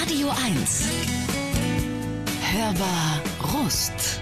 Radio 1. Hörbar Rust.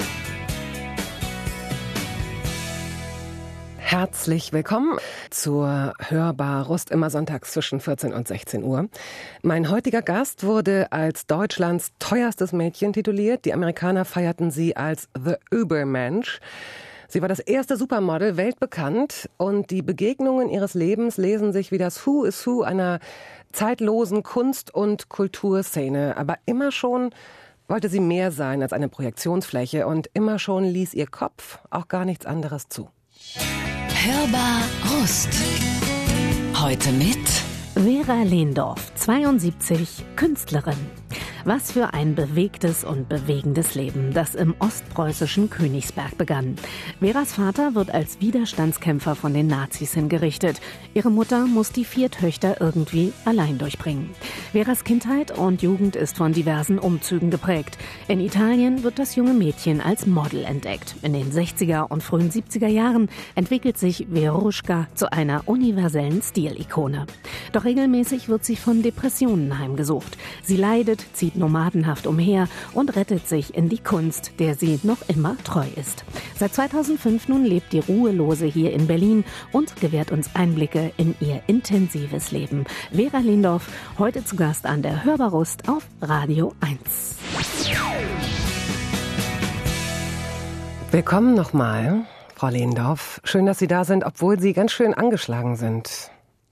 Herzlich willkommen zur Hörbar Rust, immer sonntags zwischen 14 und 16 Uhr. Mein heutiger Gast wurde als Deutschlands teuerstes Mädchen tituliert. Die Amerikaner feierten sie als The Übermensch. Sie war das erste Supermodel, weltbekannt, und die Begegnungen ihres Lebens lesen sich wie das Who is Who einer zeitlosen Kunst- und Kulturszene. Aber immer schon wollte sie mehr sein als eine Projektionsfläche und immer schon ließ ihr Kopf auch gar nichts anderes zu. Hörbar Rust. Heute mit Vera Lehndorff, 72, Künstlerin. Was für ein bewegtes und bewegendes Leben, das im ostpreußischen Königsberg begann. Veras Vater wird als Widerstandskämpfer von den Nazis hingerichtet. Ihre Mutter muss die 4 Töchter irgendwie allein durchbringen. Veras Kindheit und Jugend ist von diversen Umzügen geprägt. In Italien wird das junge Mädchen als Model entdeckt. In den 60er und frühen 70er Jahren entwickelt sich Veruschka zu einer universellen Stilikone. Doch regelmäßig wird sie von Depressionen heimgesucht. Sie leidet, zieht nomadenhaft umher und rettet sich in die Kunst, der sie noch immer treu ist. Seit 2005 nun lebt die Ruhelose hier in Berlin und gewährt uns Einblicke in ihr intensives Leben. Vera Lehndorff, heute zu Gast an der Hörbar Rust auf Radio 1. Willkommen nochmal, Frau Lehndorff. Schön, dass Sie da sind, obwohl Sie ganz schön angeschlagen sind.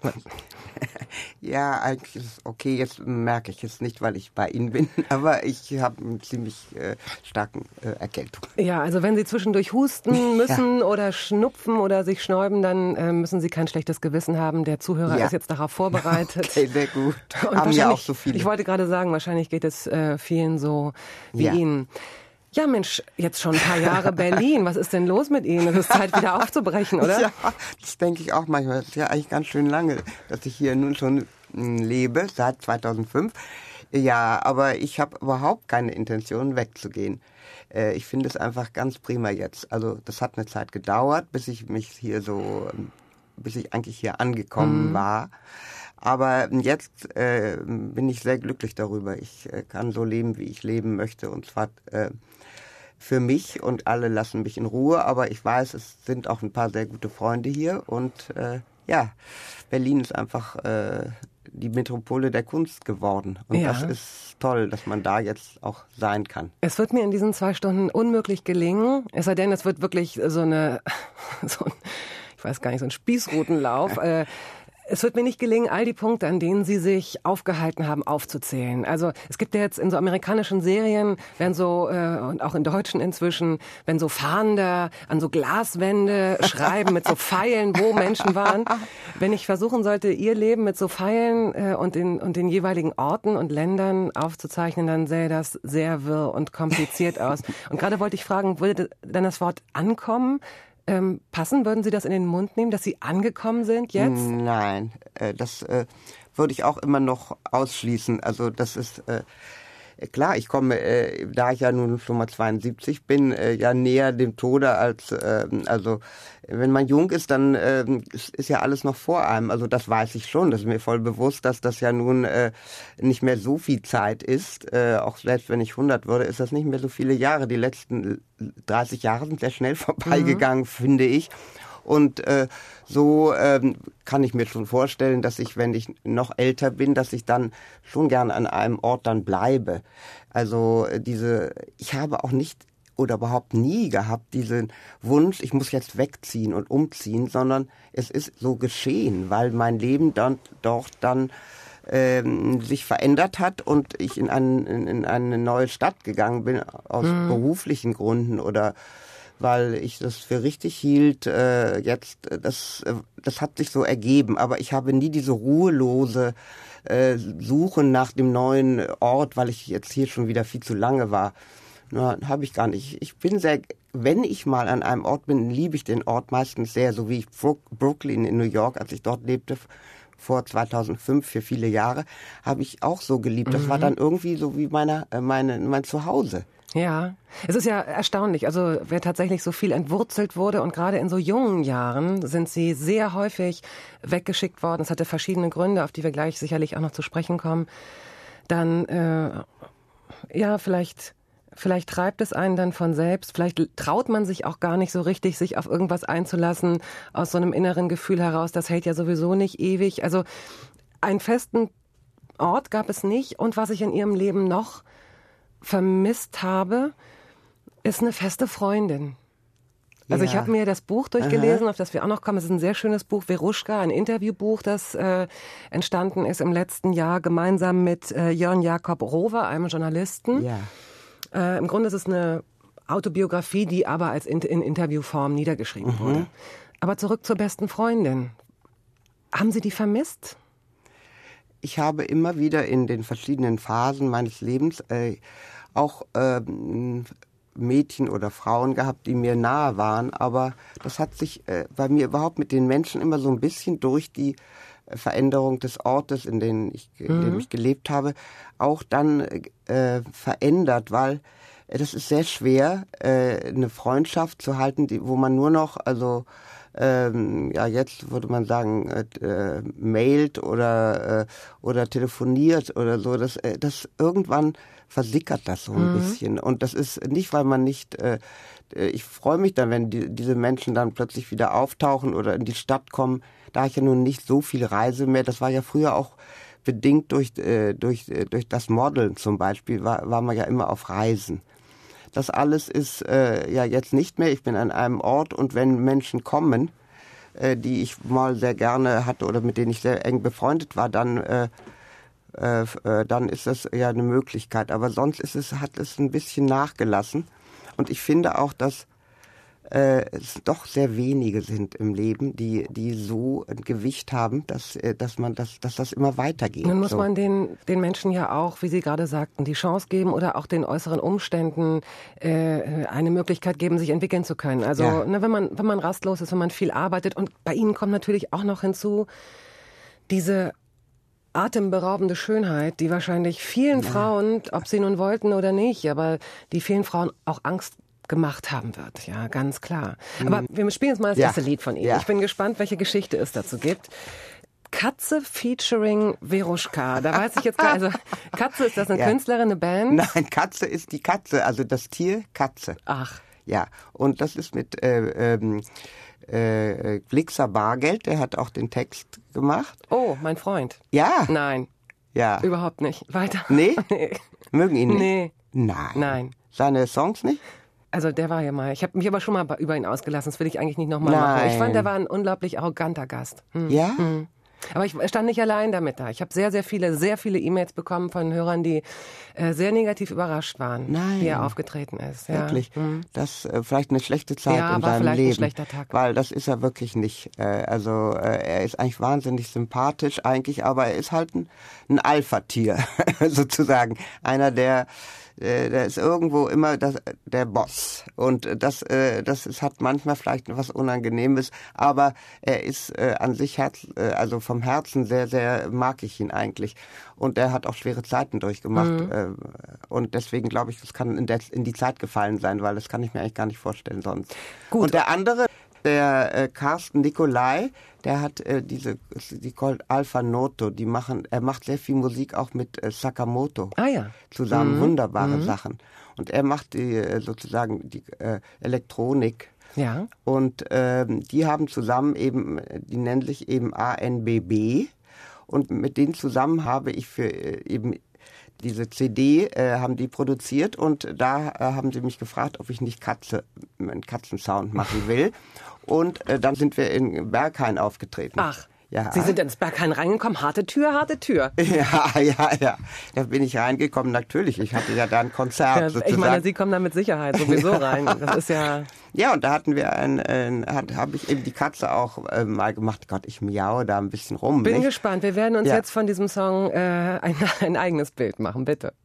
Ja, eigentlich ist es okay. Jetzt merke ich es nicht, weil ich bei Ihnen bin, aber ich habe einen ziemlich starken Erkältung. Ja, also wenn Sie zwischendurch husten müssen oder schnupfen oder sich schnäuben, dann müssen Sie kein schlechtes Gewissen haben. Der Zuhörer ist jetzt darauf vorbereitet. Okay, sehr gut. Und haben ja auch so viele. Ich wollte gerade sagen, wahrscheinlich geht es vielen so wie Ihnen. Ja, Mensch, jetzt schon ein paar Jahre Berlin. Was ist denn los mit Ihnen? Es ist Zeit, wieder aufzubrechen, oder? Ja, das denke ich auch manchmal. Das ist ja eigentlich ganz schön lange, dass ich hier nun schon lebe, seit 2005. Ja, aber ich habe überhaupt keine Intention, wegzugehen. Ich finde es einfach ganz prima jetzt. Also das hat eine Zeit gedauert, bis ich eigentlich hier angekommen war. Aber jetzt bin ich sehr glücklich darüber. Ich kann so leben, wie ich leben möchte, und zwar für mich, und alle lassen mich in Ruhe, aber ich weiß, es sind auch ein paar sehr gute Freunde hier, und Berlin ist einfach die Metropole der Kunst geworden, und das ist toll, dass man da jetzt auch sein kann. Es wird mir in diesen 2 Stunden unmöglich gelingen, es sei denn, es wird wirklich so ein Spießrutenlauf. Es wird mir nicht gelingen, all die Punkte, an denen Sie sich aufgehalten haben, aufzuzählen. Also es gibt ja jetzt in so amerikanischen Serien, werden so, und auch in deutschen inzwischen, wenn so Fahnder an so Glaswände schreiben mit so Pfeilen, wo Menschen waren. Wenn ich versuchen sollte, Ihr Leben mit so Pfeilen und den jeweiligen Orten und Ländern aufzuzeichnen, dann sähe das sehr wirr und kompliziert aus. Und gerade wollte ich fragen, würde dann das Wort ankommen passen? Würden Sie das in den Mund nehmen, dass Sie angekommen sind jetzt? Nein, das würde ich auch immer noch ausschließen. Also das ist klar, ich komme, da ich ja nun schon mal 72 bin, ja näher dem Tode als, also wenn man jung ist, dann ist ja alles noch vor einem. Also das weiß ich schon, das ist mir voll bewusst, dass das ja nun nicht mehr so viel Zeit ist. Auch selbst wenn ich 100 würde, ist das nicht mehr so viele Jahre. Die letzten 30 Jahre sind sehr schnell vorbeigegangen, finde ich. Und so kann ich mir schon vorstellen, dass ich, wenn ich noch älter bin, dass ich dann schon gern an einem Ort dann bleibe. Also ich habe auch nicht oder überhaupt nie gehabt diesen Wunsch, ich muss jetzt wegziehen und umziehen, sondern es ist so geschehen, weil mein Leben dort dann sich verändert hat und ich in eine neue Stadt gegangen bin, aus beruflichen Gründen oder weil ich das für richtig hielt, das hat sich so ergeben. Aber ich habe nie diese ruhelose Suche nach dem neuen Ort, weil ich jetzt hier schon wieder viel zu lange war. Habe ich gar nicht. Ich bin wenn ich mal an einem Ort bin, liebe ich den Ort meistens sehr, so wie ich Brooklyn in New York, als ich dort lebte, vor 2005 für viele Jahre, habe ich auch so geliebt. Das war dann irgendwie so wie mein Zuhause. Ja, es ist ja erstaunlich, also wer tatsächlich so viel entwurzelt wurde, und gerade in so jungen Jahren sind sie sehr häufig weggeschickt worden. Es hatte verschiedene Gründe, auf die wir gleich sicherlich auch noch zu sprechen kommen. dann, vielleicht treibt es einen dann von selbst. Vielleicht traut man sich auch gar nicht so richtig, sich auf irgendwas einzulassen, aus so einem inneren Gefühl heraus. Das hält ja sowieso nicht ewig. Also einen festen Ort gab es nicht. Und was ich in ihrem Leben noch vermisst habe, ist eine feste Freundin. Also ich habe mir das Buch durchgelesen, auf das wir auch noch kommen. Es ist ein sehr schönes Buch, Veruschka, ein Interviewbuch, das entstanden ist im letzten Jahr gemeinsam mit Jörn Jakob Rowe, einem Journalisten. Ja. Im Grunde ist es eine Autobiografie, die aber als in Interviewform niedergeschrieben wurde. Aber zurück zur besten Freundin. Haben Sie die vermisst? Ich habe immer wieder in den verschiedenen Phasen meines Lebens auch Mädchen oder Frauen gehabt, die mir nahe waren, aber das hat sich bei mir überhaupt mit den Menschen immer so ein bisschen durch die Veränderung des Ortes, in dem ich gelebt habe, auch dann verändert, weil das ist sehr schwer, eine Freundschaft zu halten, wo man nur noch, also jetzt würde man sagen, mailt oder telefoniert oder so, das irgendwann versickert das so ein bisschen. Und das ist nicht, weil man nicht, ich freue mich dann, wenn diese Menschen dann plötzlich wieder auftauchen oder in die Stadt kommen, da ich ja nun nicht so viel reise mehr, das war ja früher auch bedingt durch das Modeln zum Beispiel, war man ja immer auf Reisen. Das alles ist jetzt nicht mehr. Ich bin an einem Ort und wenn Menschen kommen, die ich mal sehr gerne hatte oder mit denen ich sehr eng befreundet war, dann ist das ja eine Möglichkeit. Aber sonst hat es ein bisschen nachgelassen. Und ich finde auch, dass es doch sehr wenige sind im Leben, die so ein Gewicht haben, dass das immer weitergeht. Nun muss man den Menschen ja auch, wie Sie gerade sagten, die Chance geben oder auch den äußeren Umständen eine Möglichkeit geben, sich entwickeln zu können. Also wenn man rastlos ist, wenn man viel arbeitet, und bei Ihnen kommt natürlich auch noch hinzu diese atemberaubende Schönheit, die wahrscheinlich vielen Frauen, ob sie nun wollten oder nicht, aber die vielen Frauen auch Angst gemacht haben wird, ja, ganz klar. Aber wir spielen jetzt mal das erste Lied von Ihnen. Ja. Ich bin gespannt, welche Geschichte es dazu gibt. Katze featuring Veruschka. Da weiß ich jetzt gar nicht, also Katze, ist das eine Künstlerin, eine Band? Nein, Katze ist die Katze, also das Tier Katze. Ach. Ja, und das ist mit Blixer Bargeld, der hat auch den Text gemacht. Oh, mein Freund. Ja. Nein. Ja. Überhaupt nicht. Weiter. Nee? Mögen ihn nicht? Nee. Nein. Seine Songs nicht? Also der war ja mal, ich habe mich aber schon mal über ihn ausgelassen, das will ich eigentlich nicht nochmal machen. Ich fand, der war ein unglaublich arroganter Gast. Ja? Aber ich stand nicht allein damit da. Ich habe sehr, sehr viele E-Mails bekommen von Hörern, die sehr negativ überrascht waren, wie er aufgetreten ist. Wirklich? Ja. Das vielleicht eine schlechte Zeit in seinem Leben. Ein schlechter Tag. Weil das ist er wirklich nicht. Er ist eigentlich wahnsinnig sympathisch eigentlich, aber er ist halt ein Alpha-Tier sozusagen. Einer, der ist irgendwo immer der Boss. Und das hat manchmal vielleicht was Unangenehmes, aber er ist an sich also vom Herzen sehr, sehr mag ich ihn eigentlich. Und er hat auch schwere Zeiten durchgemacht. Und deswegen glaube ich, das kann in die Zeit gefallen sein, weil das kann ich mir eigentlich gar nicht vorstellen sonst. Gut. Und der andere, der Carsten Nicolai, der hat die called Alpha Noto, er macht sehr viel Musik auch mit Sakamoto zusammen, wunderbare Sachen. Und er macht die Elektronik. Ja. Und die haben zusammen eben, die nennen sich eben ANBB. Und mit denen zusammen habe ich für eben diese CD haben die produziert und da haben sie mich gefragt, ob ich nicht einen Katzensound machen will. Und dann sind wir in Berghain aufgetreten. Ach, ja. Sie sind ins Berghain reingekommen, harte Tür. Ja. Da bin ich reingekommen, natürlich. Ich hatte ja da ein Konzert sozusagen. Ich meine, Sie kommen da mit Sicherheit sowieso rein. Das ist ja... Ja, und da hatten wir habe ich eben die Katze auch mal gemacht. Gott, ich miaue da ein bisschen rum. Bin gespannt. Wir werden uns jetzt von diesem Song ein eigenes Bild machen, bitte.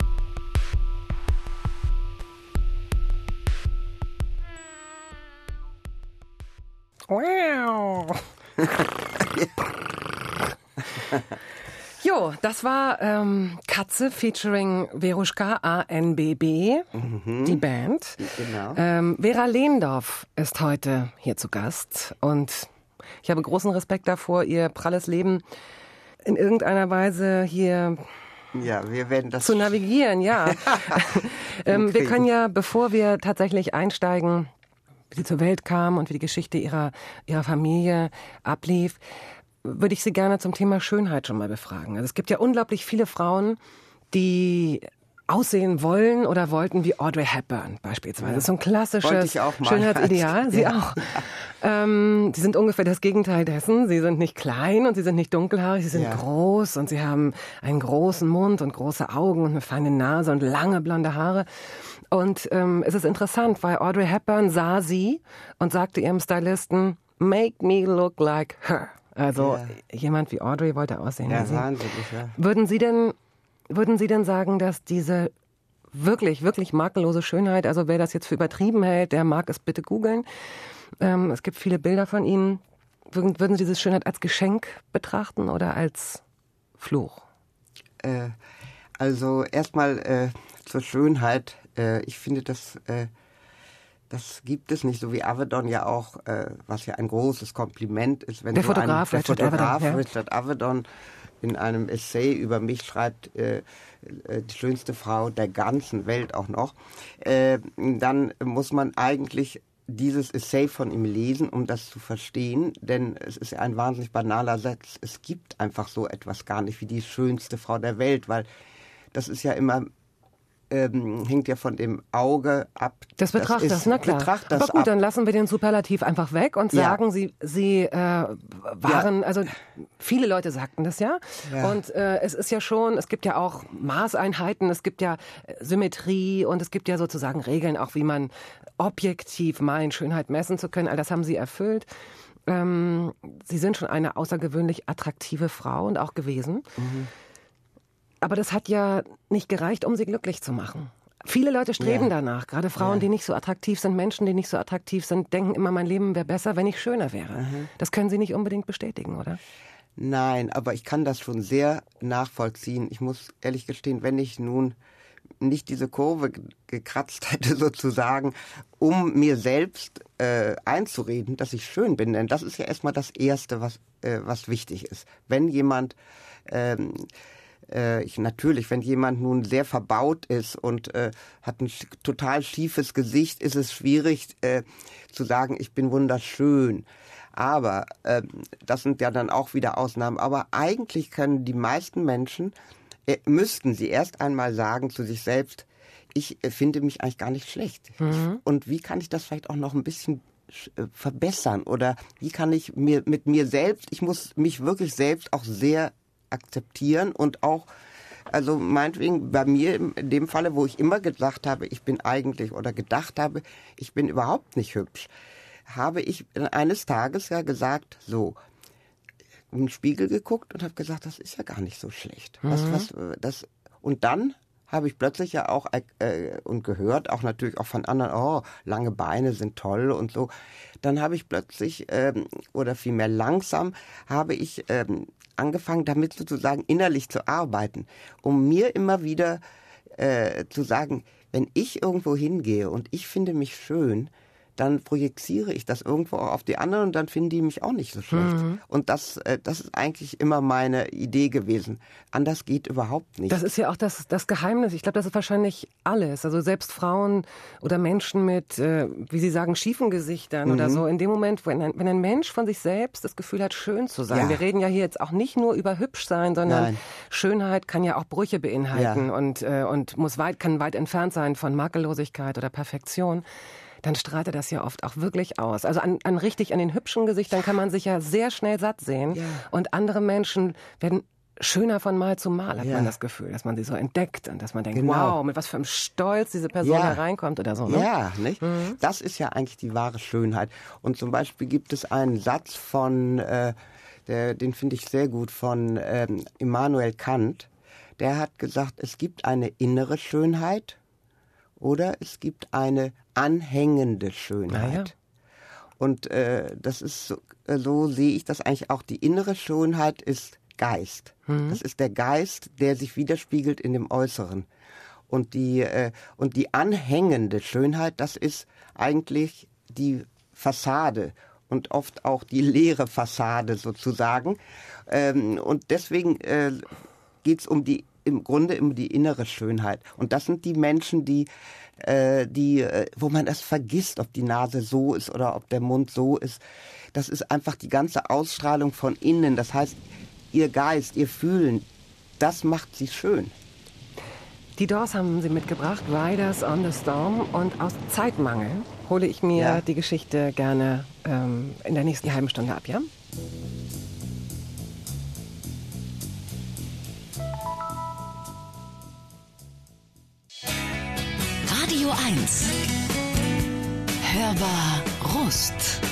Wow. Jo, das war Katze featuring Veruschka, ANBB, die Band. Genau. Vera Lehndorff ist heute hier zu Gast und ich habe großen Respekt davor, ihr pralles Leben in irgendeiner Weise hier Ja, wir werden das zu navigieren, ja. Wir können ja, bevor wir tatsächlich einsteigen, wie sie zur Welt kam und wie die Geschichte ihrer Familie ablief, würde ich Sie gerne zum Thema Schönheit schon mal befragen. Also es gibt ja unglaublich viele Frauen, die aussehen wollen oder wollten wie Audrey Hepburn beispielsweise. Das ist so ein klassisches Schönheitsideal. Sie auch. Sie sind ungefähr das Gegenteil dessen. Sie sind nicht klein und sie sind nicht dunkelhaarig, sie sind groß und sie haben einen großen Mund und große Augen und eine feine Nase und lange blonde Haare. Und es ist interessant, weil Audrey Hepburn sah sie und sagte ihrem Stylisten, make me look like her. Also jemand wie Audrey wollte aussehen wie sie. Wahnsinnig, ja. Würden Sie denn sagen, dass diese wirklich, wirklich makellose Schönheit, also wer das jetzt für übertrieben hält, der mag es bitte googeln. Es gibt viele Bilder von Ihnen. Würden Sie diese Schönheit als Geschenk betrachten oder als Fluch? Also erstmal zur Schönheit. Ich finde, das gibt es nicht, so wie Avedon ja auch, was ja ein großes Kompliment ist, wenn der Fotograf Richard Avedon in einem Essay über mich schreibt, die schönste Frau der ganzen Welt auch noch, dann muss man eigentlich dieses Essay von ihm lesen, um das zu verstehen, denn es ist ja ein wahnsinnig banaler Satz. Es gibt einfach so etwas gar nicht wie die schönste Frau der Welt, weil das ist ja immer hängt ja von dem Auge ab. Des Betrachters, na klar. Aber gut, dann lassen wir den Superlativ einfach weg und sagen, sie waren, also viele Leute sagten das ja. Und es ist ja schon, es gibt ja auch Maßeinheiten, es gibt ja Symmetrie und es gibt ja sozusagen Regeln, auch wie man objektiv meint, Schönheit messen zu können. All das haben sie erfüllt. Sie sind schon eine außergewöhnlich attraktive Frau und auch gewesen. Mhm. Aber das hat ja nicht gereicht, um sie glücklich zu machen. Viele Leute streben danach, gerade Frauen, die nicht so attraktiv sind, Menschen, die nicht so attraktiv sind, denken immer, mein Leben wäre besser, wenn ich schöner wäre. Mhm. Das können Sie nicht unbedingt bestätigen, oder? Nein, aber ich kann das schon sehr nachvollziehen. Ich muss ehrlich gestehen, wenn ich nun nicht diese Kurve gekratzt hätte sozusagen, um mir selbst einzureden, dass ich schön bin, denn das ist ja erstmal das Erste, was wichtig ist. Wenn jemand wenn jemand nun sehr verbaut ist und hat ein total schiefes Gesicht, ist es schwierig zu sagen, ich bin wunderschön. Aber das sind ja dann auch wieder Ausnahmen. Aber eigentlich können die meisten Menschen, müssten sie erst einmal sagen zu sich selbst, ich finde mich eigentlich gar nicht schlecht. Mhm. Und wie kann ich das vielleicht auch noch ein bisschen verbessern? Oder wie kann ich mit mir selbst, ich muss mich wirklich selbst auch sehr akzeptieren und auch, also meinetwegen bei mir in dem Falle, wo ich immer gesagt habe, ich bin eigentlich oder gedacht habe, ich bin überhaupt nicht hübsch, habe ich eines Tages ja gesagt, so, in den Spiegel geguckt und habe gesagt, das ist ja gar nicht so schlecht. Und dann habe ich plötzlich ja auch und gehört, auch natürlich auch von anderen, lange Beine sind toll und so. Dann habe ich plötzlich, oder vielmehr langsam, habe ich angefangen, damit sozusagen innerlich zu arbeiten, um mir immer wieder zu sagen, wenn ich irgendwo hingehe und ich finde mich schön, dann projiziere ich das irgendwo auch auf die anderen und dann finden die mich auch nicht so schlecht. Mhm. Und das ist eigentlich immer meine Idee gewesen. Anders geht überhaupt nicht. Das ist ja auch das Geheimnis. Ich glaube, das ist wahrscheinlich alles. Also selbst Frauen oder Menschen mit, wie Sie sagen, schiefen Gesichtern oder so. In dem Moment, wenn ein Mensch von sich selbst das Gefühl hat, schön zu sein. Ja. Wir reden ja hier jetzt auch nicht nur über hübsch sein, sondern Schönheit kann ja auch Brüche beinhalten und kann weit entfernt sein von Makellosigkeit oder Perfektion. Dann strahlt er das ja oft auch wirklich aus. Also an den hübschen Gesichtern kann man sich ja sehr schnell satt sehen. Ja. Und andere Menschen werden schöner von Mal zu Mal, hat man das Gefühl, dass man sie so entdeckt und dass man denkt, wow, mit was für einem Stolz diese Person hereinkommt oder so. Ne? Ja, nicht? Mhm. Das ist ja eigentlich die wahre Schönheit. Und zum Beispiel gibt es einen Satz von, den finde ich sehr gut, von Immanuel Kant. Der hat gesagt, es gibt eine innere Schönheit oder es gibt eine anhängende Schönheit. Ja. Und das ist so sehe ich das eigentlich auch. Die innere Schönheit ist Geist. Mhm. Das ist der Geist, der sich widerspiegelt in dem Äußeren. Und die anhängende Schönheit, das ist eigentlich die Fassade und oft auch die leere Fassade sozusagen. Und deswegen geht es um die im Grunde immer die innere Schönheit. Und das sind die Menschen, wo man es vergisst, ob die Nase so ist oder ob der Mund so ist. Das ist einfach die ganze Ausstrahlung von innen. Das heißt, ihr Geist, ihr Fühlen, das macht sie schön. Die Doors haben Sie mitgebracht, Riders on the Storm. Und aus Zeitmangel hole ich mir die Geschichte gerne in der nächsten halben Stunde ab, ja? Radio 1. Hörbar Rust.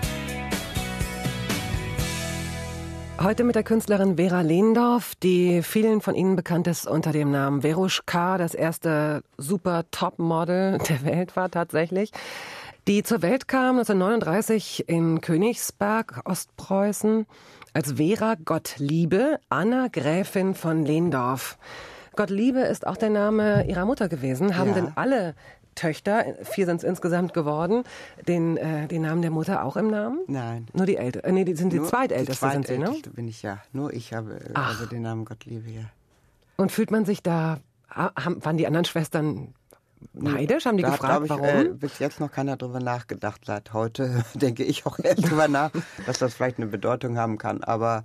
Heute mit der Künstlerin Vera Lehndorff, die vielen von Ihnen bekannt ist unter dem Namen Veruschka, das erste super Topmodel der Welt war tatsächlich, die zur Welt kam 1939 in Königsberg, Ostpreußen, als Vera Gottliebe, Anna Gräfin von Lehndorff. Gottliebe ist auch der Name ihrer Mutter gewesen. Haben denn alle Töchter, 4 sind es insgesamt geworden, den Namen der Mutter auch im Namen? Nein. Nur die Älteste. Nee, die sind die zweitälteste, sind sie, ne? Bin ich, ja. Nur ich habe also den Namen Gottliebe, ja. Und fühlt man sich da, waren die anderen Schwestern neidisch? Haben die gefragt, warum? Da hat, bis jetzt noch keiner drüber nachgedacht. Seit heute denke ich auch erst drüber nach, dass das vielleicht eine Bedeutung haben kann. Aber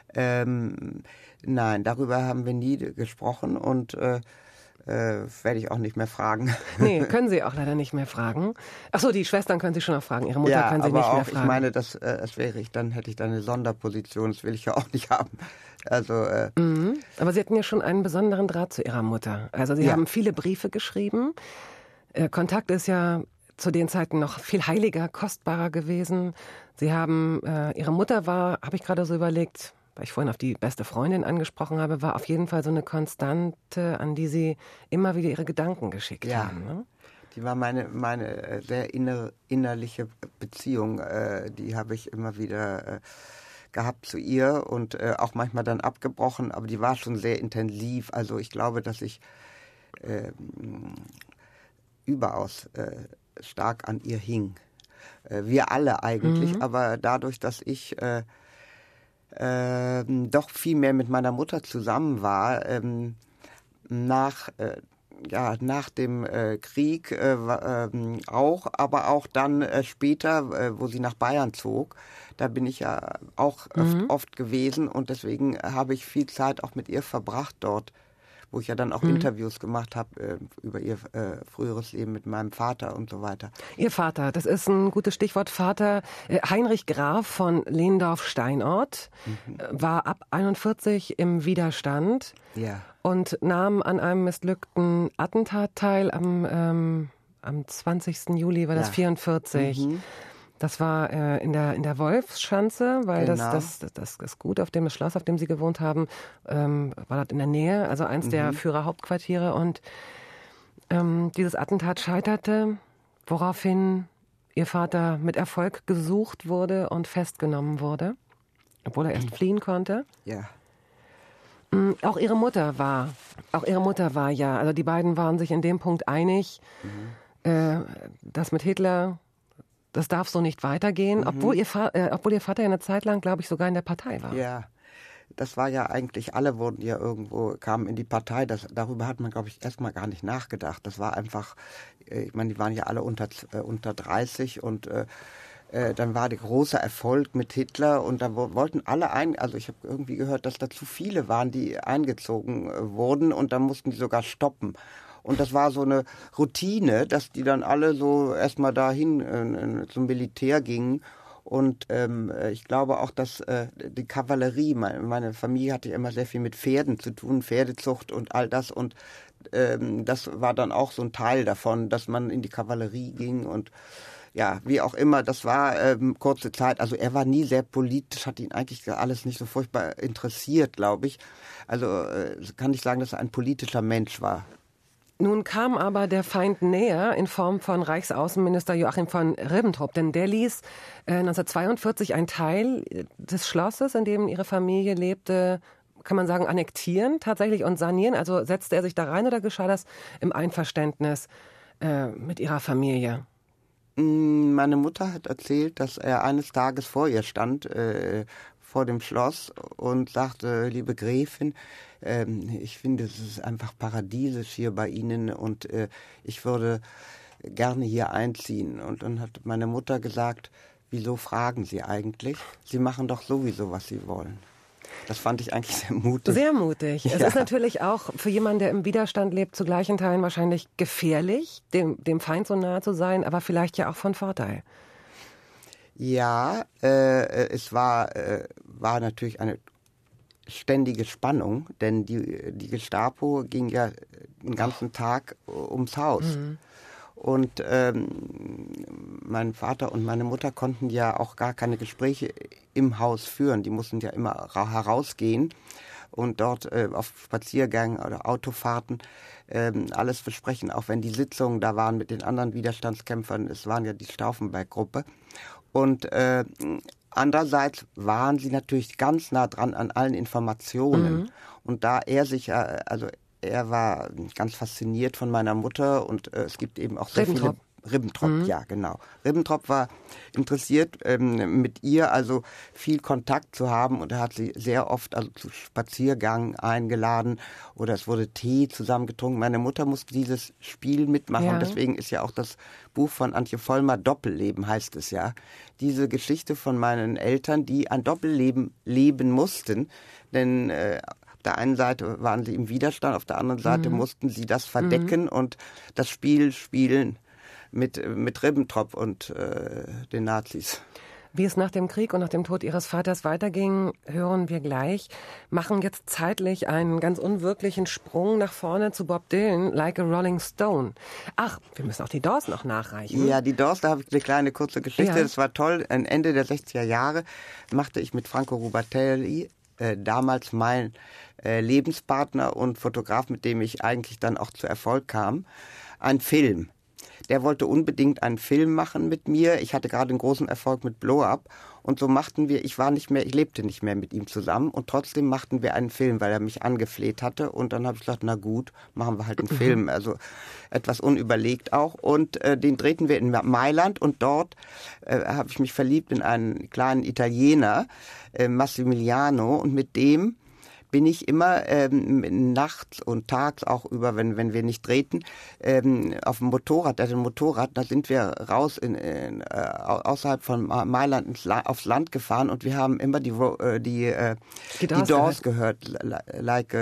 nein, darüber haben wir nie gesprochen und werde ich auch nicht mehr fragen. Nee, können Sie auch leider nicht mehr fragen. Ach so, die Schwestern können Sie schon noch fragen. Ihre Mutter können Sie nicht mehr fragen. Ich meine, das wäre hätte ich dann eine Sonderposition. Das will ich ja auch nicht haben. Also. Aber Sie hatten ja schon einen besonderen Draht zu Ihrer Mutter. Also Sie haben viele Briefe geschrieben. Kontakt ist ja zu den Zeiten noch viel heiliger, kostbarer gewesen. Sie haben, Ihre Mutter war, habe ich gerade so überlegt, weil ich vorhin auf die beste Freundin angesprochen habe, war auf jeden Fall so eine Konstante, an die Sie immer wieder Ihre Gedanken geschickt haben. Ne? Die war meine sehr innerliche Beziehung. Die habe ich immer wieder gehabt zu ihr und auch manchmal dann abgebrochen, aber die war schon sehr intensiv. Also ich glaube, dass ich überaus stark an ihr hing. Wir alle eigentlich, aber dadurch, dass ich doch viel mehr mit meiner Mutter zusammen war, nach dem Krieg auch, aber auch dann später, wo sie nach Bayern zog, da bin ich ja auch oft gewesen und deswegen habe ich viel Zeit auch mit ihr verbracht dort, wo ich ja dann auch Interviews gemacht habe über ihr früheres Leben mit meinem Vater und so weiter. Ihr Vater, das ist ein gutes Stichwort. Vater Heinrich Graf von Lehndorff-Steinort war ab 41 im Widerstand und nahm an einem missglückten Attentat teil am 20. Juli war das 44. Das war in der Wolfsschanze, weil das Gut, auf dem das Schloss, auf dem Sie gewohnt haben, war dort in der Nähe, also eins der Führerhauptquartiere. Und dieses Attentat scheiterte, woraufhin Ihr Vater mit Erfolg gesucht wurde und festgenommen wurde, obwohl er erst fliehen konnte. Ja. Auch Ihre Mutter war ja, also die beiden waren sich in dem Punkt einig, dass mit Hitler das darf so nicht weitergehen, obwohl ihr Vater ja eine Zeit lang, glaube ich, sogar in der Partei war. Ja, das war ja eigentlich, alle kamen in die Partei. Darüber hat man, glaube ich, erstmal gar nicht nachgedacht. Das war einfach, ich meine, die waren ja alle unter 30 und dann war der große Erfolg mit Hitler und da wollten alle also ich habe irgendwie gehört, dass da zu viele waren, die eingezogen wurden und dann mussten die sogar stoppen. Und das war so eine Routine, dass die dann alle so erstmal dahin zum Militär gingen. Und ich glaube auch, dass die Kavallerie, meine Familie hatte ja immer sehr viel mit Pferden zu tun, Pferdezucht und all das. Und das war dann auch so ein Teil davon, dass man in die Kavallerie ging und ja, wie auch immer, das war kurze Zeit. Also er war nie sehr politisch, hat ihn eigentlich alles nicht so furchtbar interessiert, glaube ich. Also kann ich sagen, dass er ein politischer Mensch war. Nun kam aber der Feind näher in Form von Reichsaußenminister Joachim von Ribbentrop, denn der ließ 1942 einen Teil des Schlosses, in dem ihre Familie lebte, kann man sagen, annektieren tatsächlich und sanieren. Also setzte er sich da rein oder geschah das im Einverständnis mit ihrer Familie? Meine Mutter hat erzählt, dass er eines Tages vor ihr stand, vor dem Schloss und sagte, liebe Gräfin, Ich finde, es ist einfach paradiesisch hier bei Ihnen und ich würde gerne hier einziehen. Und dann hat meine Mutter gesagt, wieso fragen Sie eigentlich? Sie machen doch sowieso, was Sie wollen. Das fand ich eigentlich sehr mutig. Sehr mutig. Es ist natürlich auch für jemanden, der im Widerstand lebt, zu gleichen Teilen wahrscheinlich gefährlich, dem Feind so nahe zu sein, aber vielleicht ja auch von Vorteil. Ja, es war natürlich eine ständige Spannung, denn die Gestapo ging ja den ganzen Tag ums Haus. Mhm. Und mein Vater und meine Mutter konnten ja auch gar keine Gespräche im Haus führen. Die mussten ja immer herausgehen und dort auf Spaziergängen oder Autofahrten alles besprechen, auch wenn die Sitzungen da waren mit den anderen Widerstandskämpfern. Es waren ja die Stauffenberg-Gruppe. Und andererseits waren sie natürlich ganz nah dran an allen Informationen. Mhm. Und da er war ganz fasziniert von meiner Mutter und es gibt eben auch sehr viele... Ribbentrop, ja, genau. Ribbentrop war interessiert, mit ihr also viel Kontakt zu haben und er hat sie sehr oft also zu Spaziergängen eingeladen oder es wurde Tee zusammen getrunken. Meine Mutter musste dieses Spiel mitmachen und deswegen ist ja auch das Buch von Antje Vollmer, Doppelleben heißt es ja, diese Geschichte von meinen Eltern, die ein Doppelleben leben mussten, denn auf der einen Seite waren sie im Widerstand, auf der anderen Seite mussten sie das verdecken und das Spiel spielen mit Ribbentrop und den Nazis. Wie es nach dem Krieg und nach dem Tod Ihres Vaters weiterging, hören wir gleich. Machen jetzt zeitlich einen ganz unwirklichen Sprung nach vorne zu Bob Dylan, Like a Rolling Stone. Ach, wir müssen auch die Doors noch nachreichen. Ja, die Doors, da habe ich eine kleine kurze Geschichte. Ja. Das war toll. Ende der 60er Jahre machte ich mit Franco Rubatelli, damals mein Lebenspartner und Fotograf, mit dem ich eigentlich dann auch zu Erfolg kam, einen Film. Der wollte unbedingt einen Film machen mit mir. Ich hatte gerade einen großen Erfolg mit Blow Up. Und so machten wir, ich lebte nicht mehr mit ihm zusammen. Und trotzdem machten wir einen Film, weil er mich angefleht hatte. Und dann habe ich gesagt, na gut, machen wir halt einen Film. Also etwas unüberlegt auch. Und den drehten wir in Mailand. Und dort habe ich mich verliebt in einen kleinen Italiener, Massimiliano. Und mit dem bin ich immer nachts und tags auch über, wenn wir nicht drehten, auf dem Motorrad, da sind wir raus außerhalb von Mailand aufs Land gefahren und wir haben immer die Doors gehört, like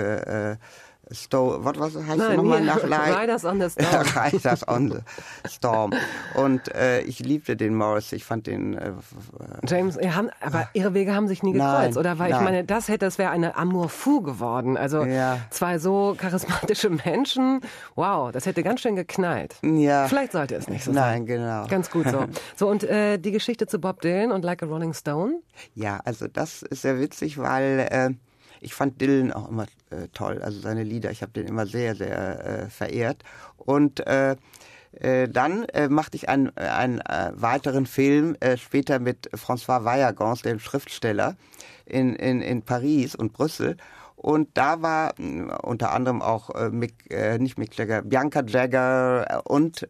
was heißt das nochmal nach Riders on the Storm. Riders on the Storm. Und ich liebte den Morris, ich fand den... James, aber Ihre Wege haben sich nie gekreuzt, oder? Weil ich meine, das wäre eine Amour fou geworden. Also zwei so charismatische Menschen, wow, das hätte ganz schön geknallt. Ja. Vielleicht sollte es nicht so sein. Nein, genau. Ganz gut so. So, und die Geschichte zu Bob Dylan und Like a Rolling Stone? Ja, also das ist sehr witzig, weil... ich fand Dylan auch immer toll, also seine Lieder, ich habe den immer sehr, sehr verehrt. Und dann machte ich einen weiteren Film später mit François Vallagans, dem Schriftsteller, in Paris und Brüssel. Und da war unter anderem auch nicht Mick Jagger, Bianca Jagger und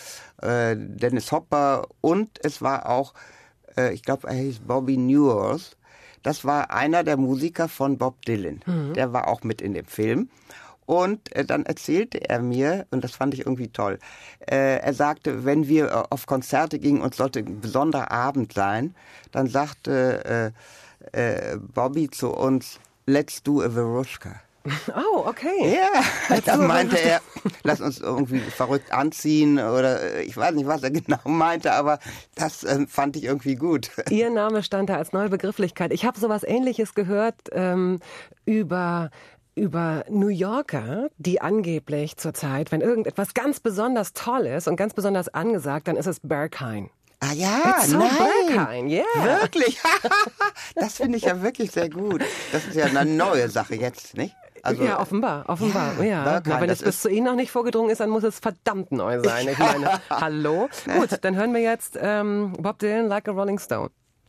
Dennis Hopper. Und es war auch, ich glaube, er hieß Bobby Newhart. Das war einer der Musiker von Bob Dylan. Mhm. Der war auch mit in dem Film. Und dann erzählte er mir, und das fand ich irgendwie toll, er sagte, wenn wir auf Konzerte gingen und es sollte ein besonderer Abend sein, dann sagte Bobby zu uns, let's do a Veruschka. Oh, okay. Ja, dann meinte er, lass uns irgendwie verrückt anziehen oder ich weiß nicht, was er genau meinte, aber das fand ich irgendwie gut. Ihr Name stand da als neue Begrifflichkeit. Ich habe sowas Ähnliches gehört über New Yorker, die angeblich zurzeit, wenn irgendetwas ganz besonders toll ist und ganz besonders angesagt, dann ist es Berghain. Ah ja, It's so Berghain, yeah. Wirklich? Das finde ich ja wirklich sehr gut. Das ist ja eine neue Sache jetzt, nicht? Also, ja, offenbar. Ja. Wenn es bis zu Ihnen noch nicht vorgedrungen ist, dann muss es verdammt neu sein. Ich meine, hallo? Gut, dann hören wir jetzt Bob Dylan, Like a Rolling Stone.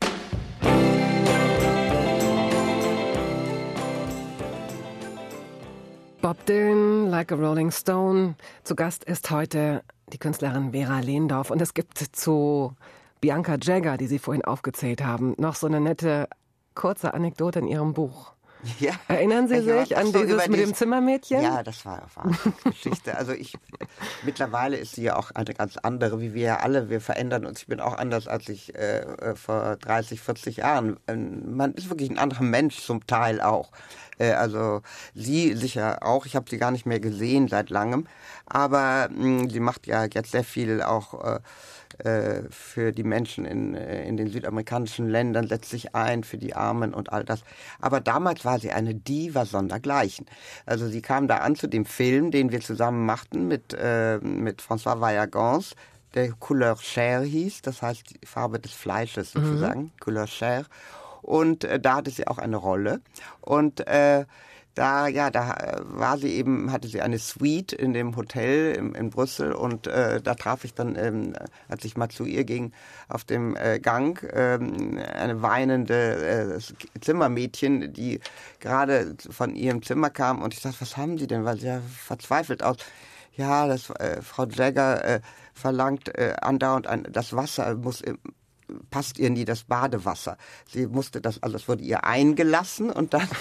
Bob Dylan, Like a Rolling Stone. Zu Gast ist heute die Künstlerin Vera Lehndorff. Und es gibt zu Bianca Jagger, die Sie vorhin aufgezählt haben, noch so eine nette, kurze Anekdote in Ihrem Buch. Ja. Erinnern Sie sich an dieses mit dem Zimmermädchen? Ja, das war eine Geschichte. Also mittlerweile ist sie ja auch eine ganz andere, wie wir ja alle. Wir verändern uns. Ich bin auch anders, als ich vor 30, 40 Jahren. Man ist wirklich ein anderer Mensch zum Teil auch. Also sie sicher auch. Ich habe sie gar nicht mehr gesehen seit langem. Aber sie macht ja jetzt sehr viel auch für die Menschen in den südamerikanischen Ländern, setzt sich ein für die Armen und all das. Aber damals war sie eine Diva sondergleichen. Also sie kam da an zu dem Film, den wir zusammen machten mit François Vallagans, der Couleur Chair hieß, das heißt die Farbe des Fleisches sozusagen, Couleur Chair. Und da hatte sie auch eine Rolle. Und da war sie eben, hatte sie eine Suite in dem Hotel in Brüssel und da traf ich dann, als ich mal zu ihr ging, auf dem Gang eine weinende Zimmermädchen, die gerade von ihrem Zimmer kam und ich sagte, was haben Sie denn? Weil sie ja verzweifelt aus. Ja, Frau Jagger verlangt andauernd das Wasser passt ihr nie das Badewasser. Sie musste also es wurde ihr eingelassen und dann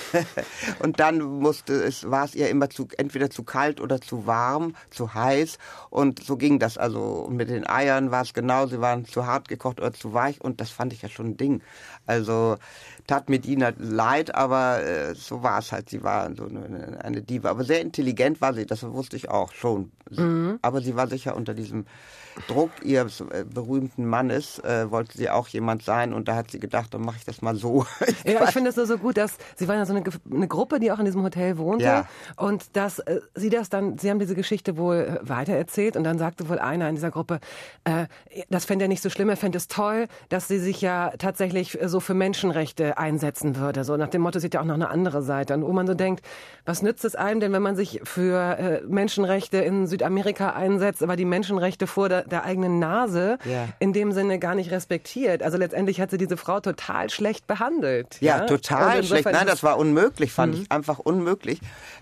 war es ihr immer entweder zu kalt oder zu warm, zu heiß und so ging das. Also mit den Eiern war es genau, sie waren zu hart gekocht oder zu weich und das fand ich ja schon ein Ding. Also tat mir die leid, aber so war es halt. Sie war so eine Diva, aber sehr intelligent war sie, das wusste ich auch schon. Aber sie war sicher unter diesem Druck ihres berühmten Mannes, wollte sie auch jemand sein und da hat sie gedacht, dann mache ich das mal so. Ich finde es so gut, dass sie waren ja so eine Gruppe, die auch in diesem Hotel wohnte und dass sie haben diese Geschichte wohl weitererzählt und dann sagte wohl einer in dieser Gruppe, das fände er nicht so schlimm, er fände es toll, dass sie sich ja tatsächlich so für Menschenrechte einsetzen würde. So nach dem Motto, es gibt ja auch noch eine andere Seite. Und wo man so denkt, was nützt es einem denn, wenn man sich für Menschenrechte in Südamerika einsetzt, aber die Menschenrechte vor der eigenen Nase in dem Sinne gar nicht respektiert. Also letztendlich hat sie diese Frau total schlecht behandelt. Ja, total schlecht. Nein, das war unmöglich, fand ich einfach unmöglich.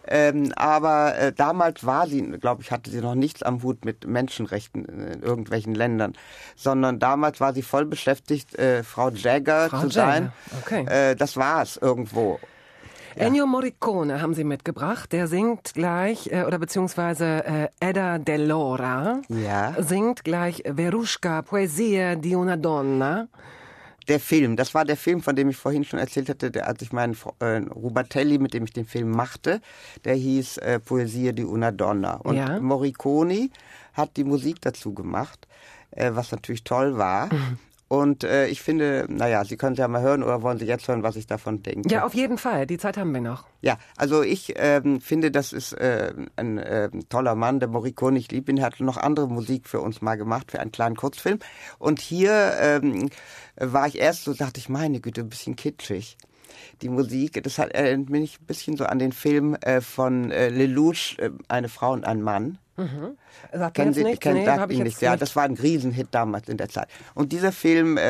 Aber damals war sie, glaube ich, hatte sie noch nichts am Hut mit Menschenrechten in irgendwelchen Ländern, sondern damals war sie voll beschäftigt, Frau Jagger zu sein. Okay. Das war es irgendwo. Ja. Ennio Morricone haben Sie mitgebracht. Der singt gleich, beziehungsweise Edda Dell'Ora singt gleich Verusca, Poesia di una donna. Der Film, das war der Film, von dem ich vorhin schon erzählt hatte, als ich meinen Rubatelli, mit dem ich den Film machte, der hieß Poesia di una donna. Und Morricone hat die Musik dazu gemacht, was natürlich toll war. Und ich finde, Sie können es ja mal hören oder wollen Sie jetzt hören, was ich davon denke? Ja, auf jeden Fall. Die Zeit haben wir noch. Ja, also ich finde, das ist ein toller Mann, der Morricone. Ich liebe ihn. Er hat noch andere Musik für uns mal gemacht, für einen kleinen Kurzfilm. Und hier war ich erst so, dachte ich, meine Güte, ein bisschen kitschig. Die Musik, das erinnert mich ein bisschen so an den Film von Lelouch, Eine Frau und ein Mann. Kennen Sie nicht? Nee, sagt ihn nicht. Ja, das war ein Riesenhit damals in der Zeit. Und dieser Film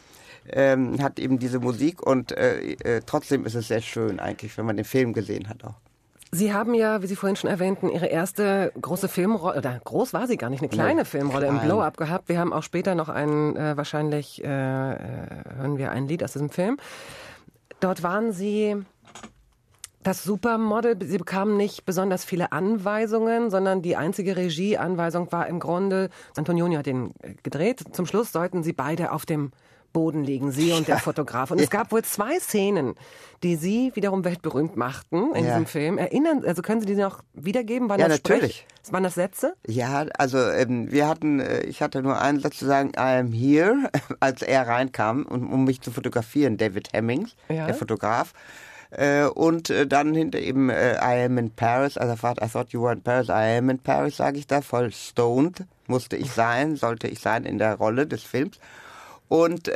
hat eben diese Musik und trotzdem ist es sehr schön eigentlich, wenn man den Film gesehen hat auch. Sie haben ja, wie Sie vorhin schon erwähnten, Ihre erste große Filmrolle, oder groß war sie gar nicht, eine kleine Filmrolle im Blow-Up gehabt. Wir haben auch später noch wahrscheinlich hören wir ein Lied aus diesem Film. Dort waren Sie das Supermodel. Sie bekamen nicht besonders viele Anweisungen, sondern die einzige Regieanweisung war im Grunde, Antonioni hat den gedreht, zum Schluss sollten sie beide auf dem Boden liegen, sie und der Fotograf. Und es gab wohl 2 Szenen, die Sie wiederum weltberühmt machten in diesem Film. Können Sie die noch wiedergeben? Waren das natürlich. Waren das Sätze? Ja, also ich hatte nur einen Satz zu sagen, I am here, als er reinkam, um mich zu fotografieren, David Hemmings, der Fotograf. Und dann hinter eben I am in Paris, also I thought you were in Paris, I am in Paris, sage ich da, voll stoned sollte ich sein in der Rolle des Films. Und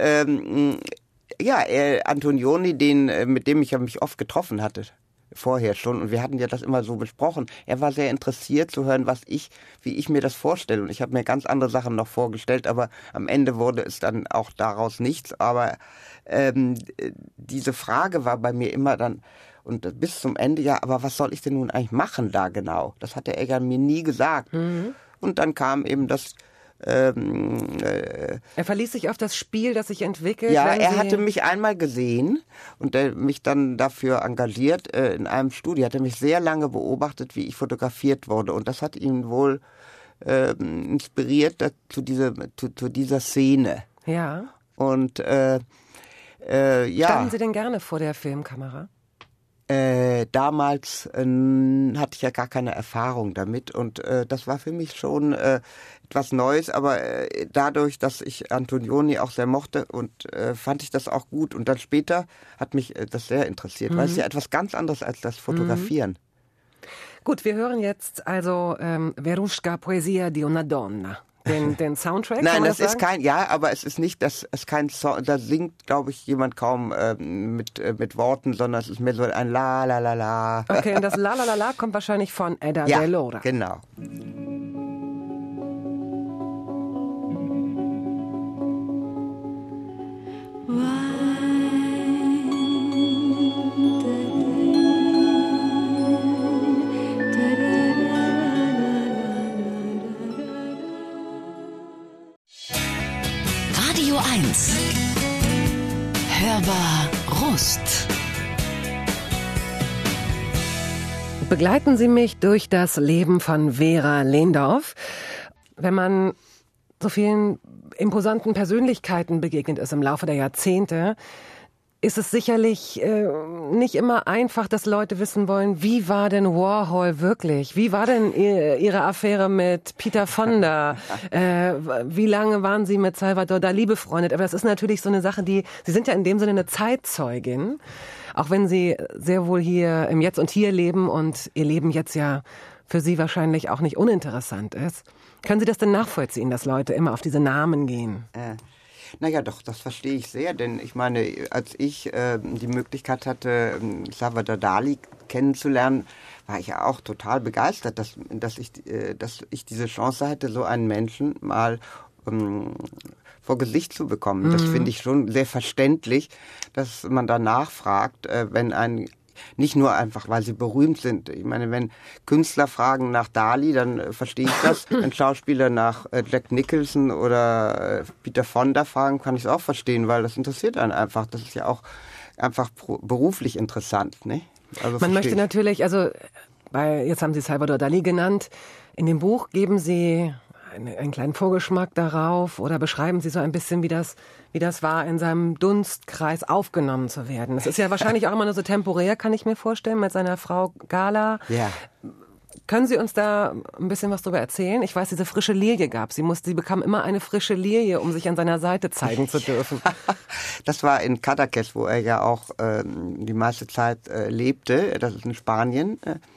Antonioni, mit dem ich mich oft getroffen hatte, vorher schon, und wir hatten ja das immer so besprochen, er war sehr interessiert zu hören, wie ich mir das vorstelle. Und ich habe mir ganz andere Sachen noch vorgestellt, aber am Ende wurde es dann auch daraus nichts. Aber diese Frage war bei mir immer dann, und bis zum Ende, aber was soll ich denn nun eigentlich machen da genau? Das hat der Eggern mir nie gesagt. Und dann kam eben das Er verließ sich auf das Spiel, das sich entwickelt. Ja, er hatte mich einmal gesehen und mich dann dafür engagiert in einem Studio. Er hatte mich sehr lange beobachtet, wie ich fotografiert wurde. Und das hat ihn wohl inspiriert zu dieser Szene. Ja. Und Standen Sie denn gerne vor der Filmkamera? Damals hatte ich ja gar keine Erfahrung damit und das war für mich schon etwas Neues, aber dadurch, dass ich Antonioni auch sehr mochte und fand ich das auch gut und dann später hat mich das sehr interessiert, weil es ja etwas ganz anderes als das Fotografieren. Gut, wir hören jetzt also Verusca Poesia di una donna. Den Soundtrack? Nein, das ist kein, aber es ist nicht, das ist kein Song, da singt, glaube ich, jemand kaum mit Worten, sondern es ist mehr so ein La La La La. Okay, und das La La La La kommt wahrscheinlich von Edda de Lora. Genau. Radio 1. Hörbar Rust. Begleiten Sie mich durch das Leben von Vera Lehndorff. Wenn man so vielen imposanten Persönlichkeiten begegnet ist im Laufe der Jahrzehnte, ist es sicherlich nicht immer einfach, dass Leute wissen wollen, wie war denn Warhol wirklich? Wie war denn Ihre Affäre mit Peter Fonda? Wie lange waren Sie mit Salvador Dalí befreundet? Aber das ist natürlich so eine Sache, Sie sind ja in dem Sinne eine Zeitzeugin, auch wenn Sie sehr wohl hier im Jetzt und Hier leben und Ihr Leben jetzt ja für Sie wahrscheinlich auch nicht uninteressant ist. Können Sie das denn nachvollziehen, dass Leute immer auf diese Namen gehen? Naja, doch, das verstehe ich sehr, denn ich meine, als ich die Möglichkeit hatte, Salvador Dalí kennenzulernen, war ich ja auch total begeistert, dass ich diese Chance hatte, so einen Menschen mal vor Gesicht zu bekommen. Das finde ich schon sehr verständlich, dass man danach fragt, wenn nicht nur einfach, weil sie berühmt sind. Ich meine, wenn Künstler fragen nach Dali, dann verstehe ich das. Wenn Schauspieler nach Jack Nicholson oder Peter Fonda fragen, kann ich es auch verstehen, weil das interessiert einen einfach. Das ist ja auch einfach beruflich interessant, ne? Also man möchte natürlich, also jetzt haben Sie Salvador Dalí genannt. In dem Buch geben Sie einen kleinen Vorgeschmack darauf oder beschreiben Sie so ein bisschen, wie das war, in seinem Dunstkreis aufgenommen zu werden. Das ist ja wahrscheinlich auch immer nur so temporär, kann ich mir vorstellen, mit seiner Frau Gala. Ja. Können Sie uns da ein bisschen was drüber erzählen? Ich weiß, diese frische Lilie gab. Sie bekam immer eine frische Lilie, um sich an seiner Seite zeigen zu dürfen. Das war in Cadaqués, wo er ja auch die meiste Zeit lebte. Das ist in Spanien.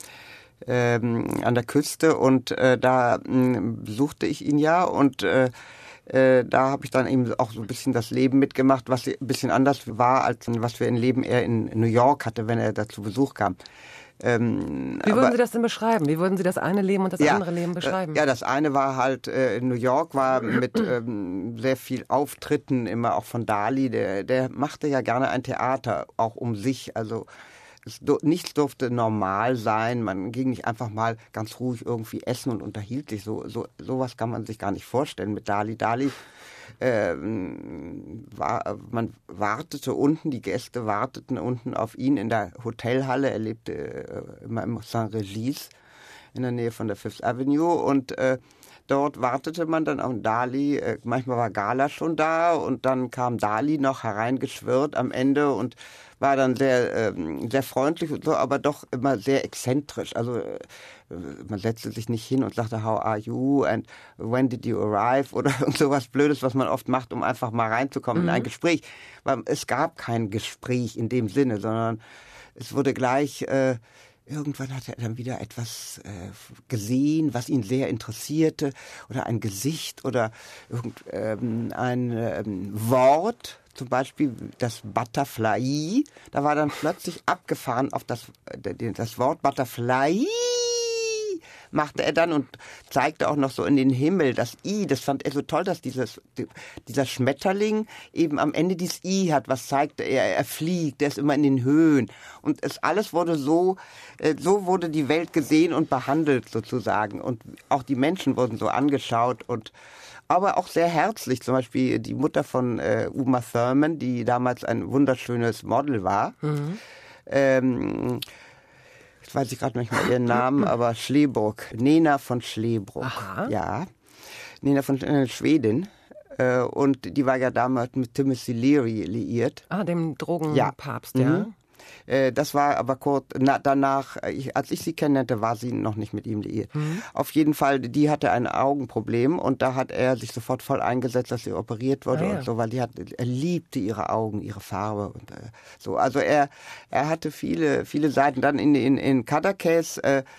An der Küste und da besuchte ich ihn ja und da habe ich dann eben auch so ein bisschen das Leben mitgemacht, was ein bisschen anders war, als was für ein Leben er in New York hatte, wenn er da zu Besuch kam. Wie würden Sie das denn beschreiben? Wie würden Sie das eine Leben und das andere Leben beschreiben? Ja, das eine war halt, in New York war mit sehr viel Auftritten, immer auch von Dali, der machte ja gerne ein Theater, auch um sich, also nichts durfte normal sein, man ging nicht einfach mal ganz ruhig irgendwie essen und unterhielt sich, sowas kann man sich gar nicht vorstellen mit Dali. Dali man wartete unten, die Gäste warteten unten auf ihn in der Hotelhalle, er lebte immer im Saint-Régis in der Nähe von der Fifth Avenue und dort wartete man dann auf Dali, manchmal war Gala schon da und dann kam Dali noch hereingeschwirrt am Ende und war dann sehr, sehr freundlich und so, aber doch immer sehr exzentrisch. Also man setzte sich nicht hin und sagte, how are you and when did you arrive oder sowas Blödes, was man oft macht, um einfach mal reinzukommen in ein Gespräch. Weil es gab kein Gespräch in dem Sinne, sondern es wurde gleich... Irgendwann hat er dann wieder etwas gesehen, was ihn sehr interessierte, oder ein Gesicht oder ein Wort, zum Beispiel das Butterfly. Da war dann plötzlich abgefahren auf das Wort Butterfly, machte er dann und zeigte auch noch so in den Himmel das I. Das fand er so toll, dass dieser Schmetterling eben am Ende dieses I hat. Was zeigte er? Er fliegt, er ist immer in den Höhen. Und alles wurde so wurde die Welt gesehen und behandelt sozusagen. Und auch die Menschen wurden so angeschaut aber auch sehr herzlich. Zum Beispiel die Mutter von Uma Thurman, die damals ein wunderschönes Model war. Jetzt weiß ich gerade nicht mehr ihren Namen, aber Schlebrock. Nena von Schlebrock. Aha. Ja. Nena von Schwedin. Und die war ja damals mit Timothy Leary liiert. Dem Drogenpapst, ja. Das war aber kurz danach, als ich sie kennenlernte, war sie noch nicht mit ihm liiert. Auf jeden Fall, die hatte ein Augenproblem und da hat er sich sofort voll eingesetzt, dass sie operiert wurde und so, weil er liebte ihre Augen, ihre Farbe und so. Also er hatte viele Seiten. Dann in Cadaqués,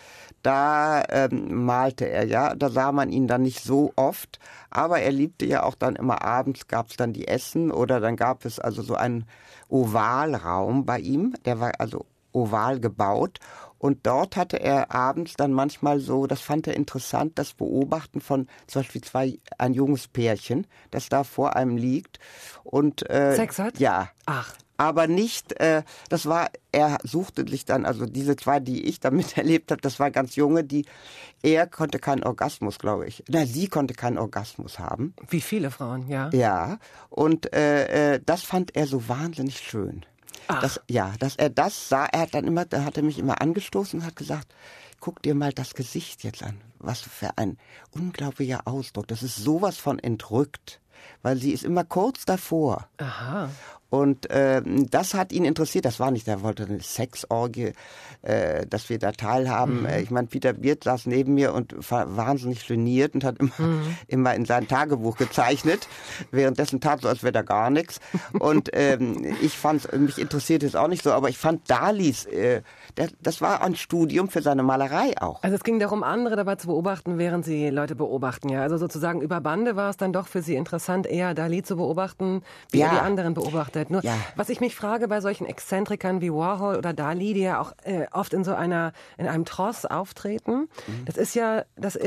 da malte er, ja. Da sah man ihn dann nicht so oft, aber er liebte ja auch dann immer abends, gab es dann die Essen oder dann gab es also so einen Ovalraum bei ihm, der war also oval gebaut und dort hatte er abends dann manchmal so, das fand er interessant, das Beobachten von zum Beispiel ein junges Pärchen, das da vor einem liegt und Sex hat? Ja. Ach. Aber nicht, er suchte sich dann, also diese zwei, die ich damit erlebt habe, das war ganz junge, er konnte keinen Orgasmus, glaube ich. Sie konnte keinen Orgasmus haben. Wie viele Frauen, ja. Ja, und das fand er so wahnsinnig schön. Dass er das sah, da hat er mich immer angestoßen und hat gesagt, guck dir mal das Gesicht jetzt an. Was für ein unglaublicher Ausdruck. Das ist sowas von entrückt, weil sie ist immer kurz davor. Aha. Und das hat ihn interessiert. Das war nicht, er wollte eine Sexorgie, dass wir da teilhaben. Ich meine, Peter Beard saß neben mir und war wahnsinnig geniert und hat immer in sein Tagebuch gezeichnet. Währenddessen tat so, als wäre da gar nichts. Und mich interessierte es auch nicht so, aber ich fand Dalis, das war ein Studium für seine Malerei auch. Also es ging darum, andere dabei zu beobachten, während sie Leute beobachten. Ja, also sozusagen über Bande war es dann doch für sie interessant, eher Dali zu beobachten, wie er die anderen beobachtet. Nur, was ich mich frage bei solchen Exzentrikern wie Warhol oder Dali, die ja auch oft in einem Tross auftreten, das ist ja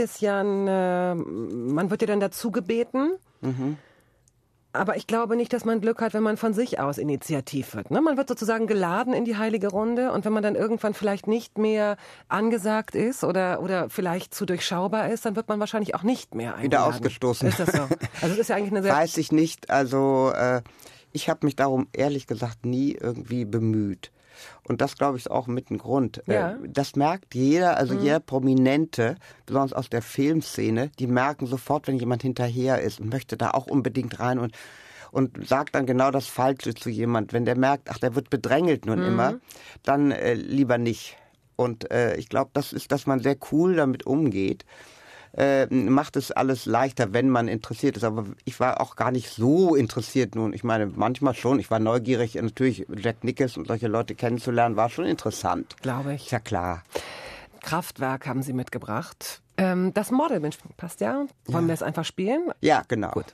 man wird ja dann dazu gebeten. Aber ich glaube nicht, dass man Glück hat, wenn man von sich aus initiativ wird. Ne? Man wird sozusagen geladen in die heilige Runde und wenn man dann irgendwann vielleicht nicht mehr angesagt ist oder vielleicht zu durchschaubar ist, dann wird man wahrscheinlich auch nicht mehr eingeladen. Wieder ausgestoßen. Ist das so? Also es ist ja eigentlich eine sehr... Weiß ich nicht. Also ich habe mich darum ehrlich gesagt nie irgendwie bemüht. Und das, glaube ich, ist auch mit ein Grund. Ja. Das merkt jeder, also jeder Prominente, besonders aus der Filmszene, die merken sofort, wenn jemand hinterher ist und möchte da auch unbedingt rein und sagt dann genau das Falsche zu jemand. Wenn der merkt, der wird bedrängelt nun immer, dann lieber nicht. Und ich glaube, das ist, dass man sehr cool damit umgeht. Macht es alles leichter, wenn man interessiert ist. Aber ich war auch gar nicht so interessiert nun. Ich meine, manchmal schon. Ich war neugierig. Natürlich, Jack Nicholson und solche Leute kennenzulernen, war schon interessant. Glaube ich. Ist ja klar. Kraftwerk haben Sie mitgebracht. Das Model, Mensch, passt ja. Wollen wir es einfach spielen? Ja, genau. Gut.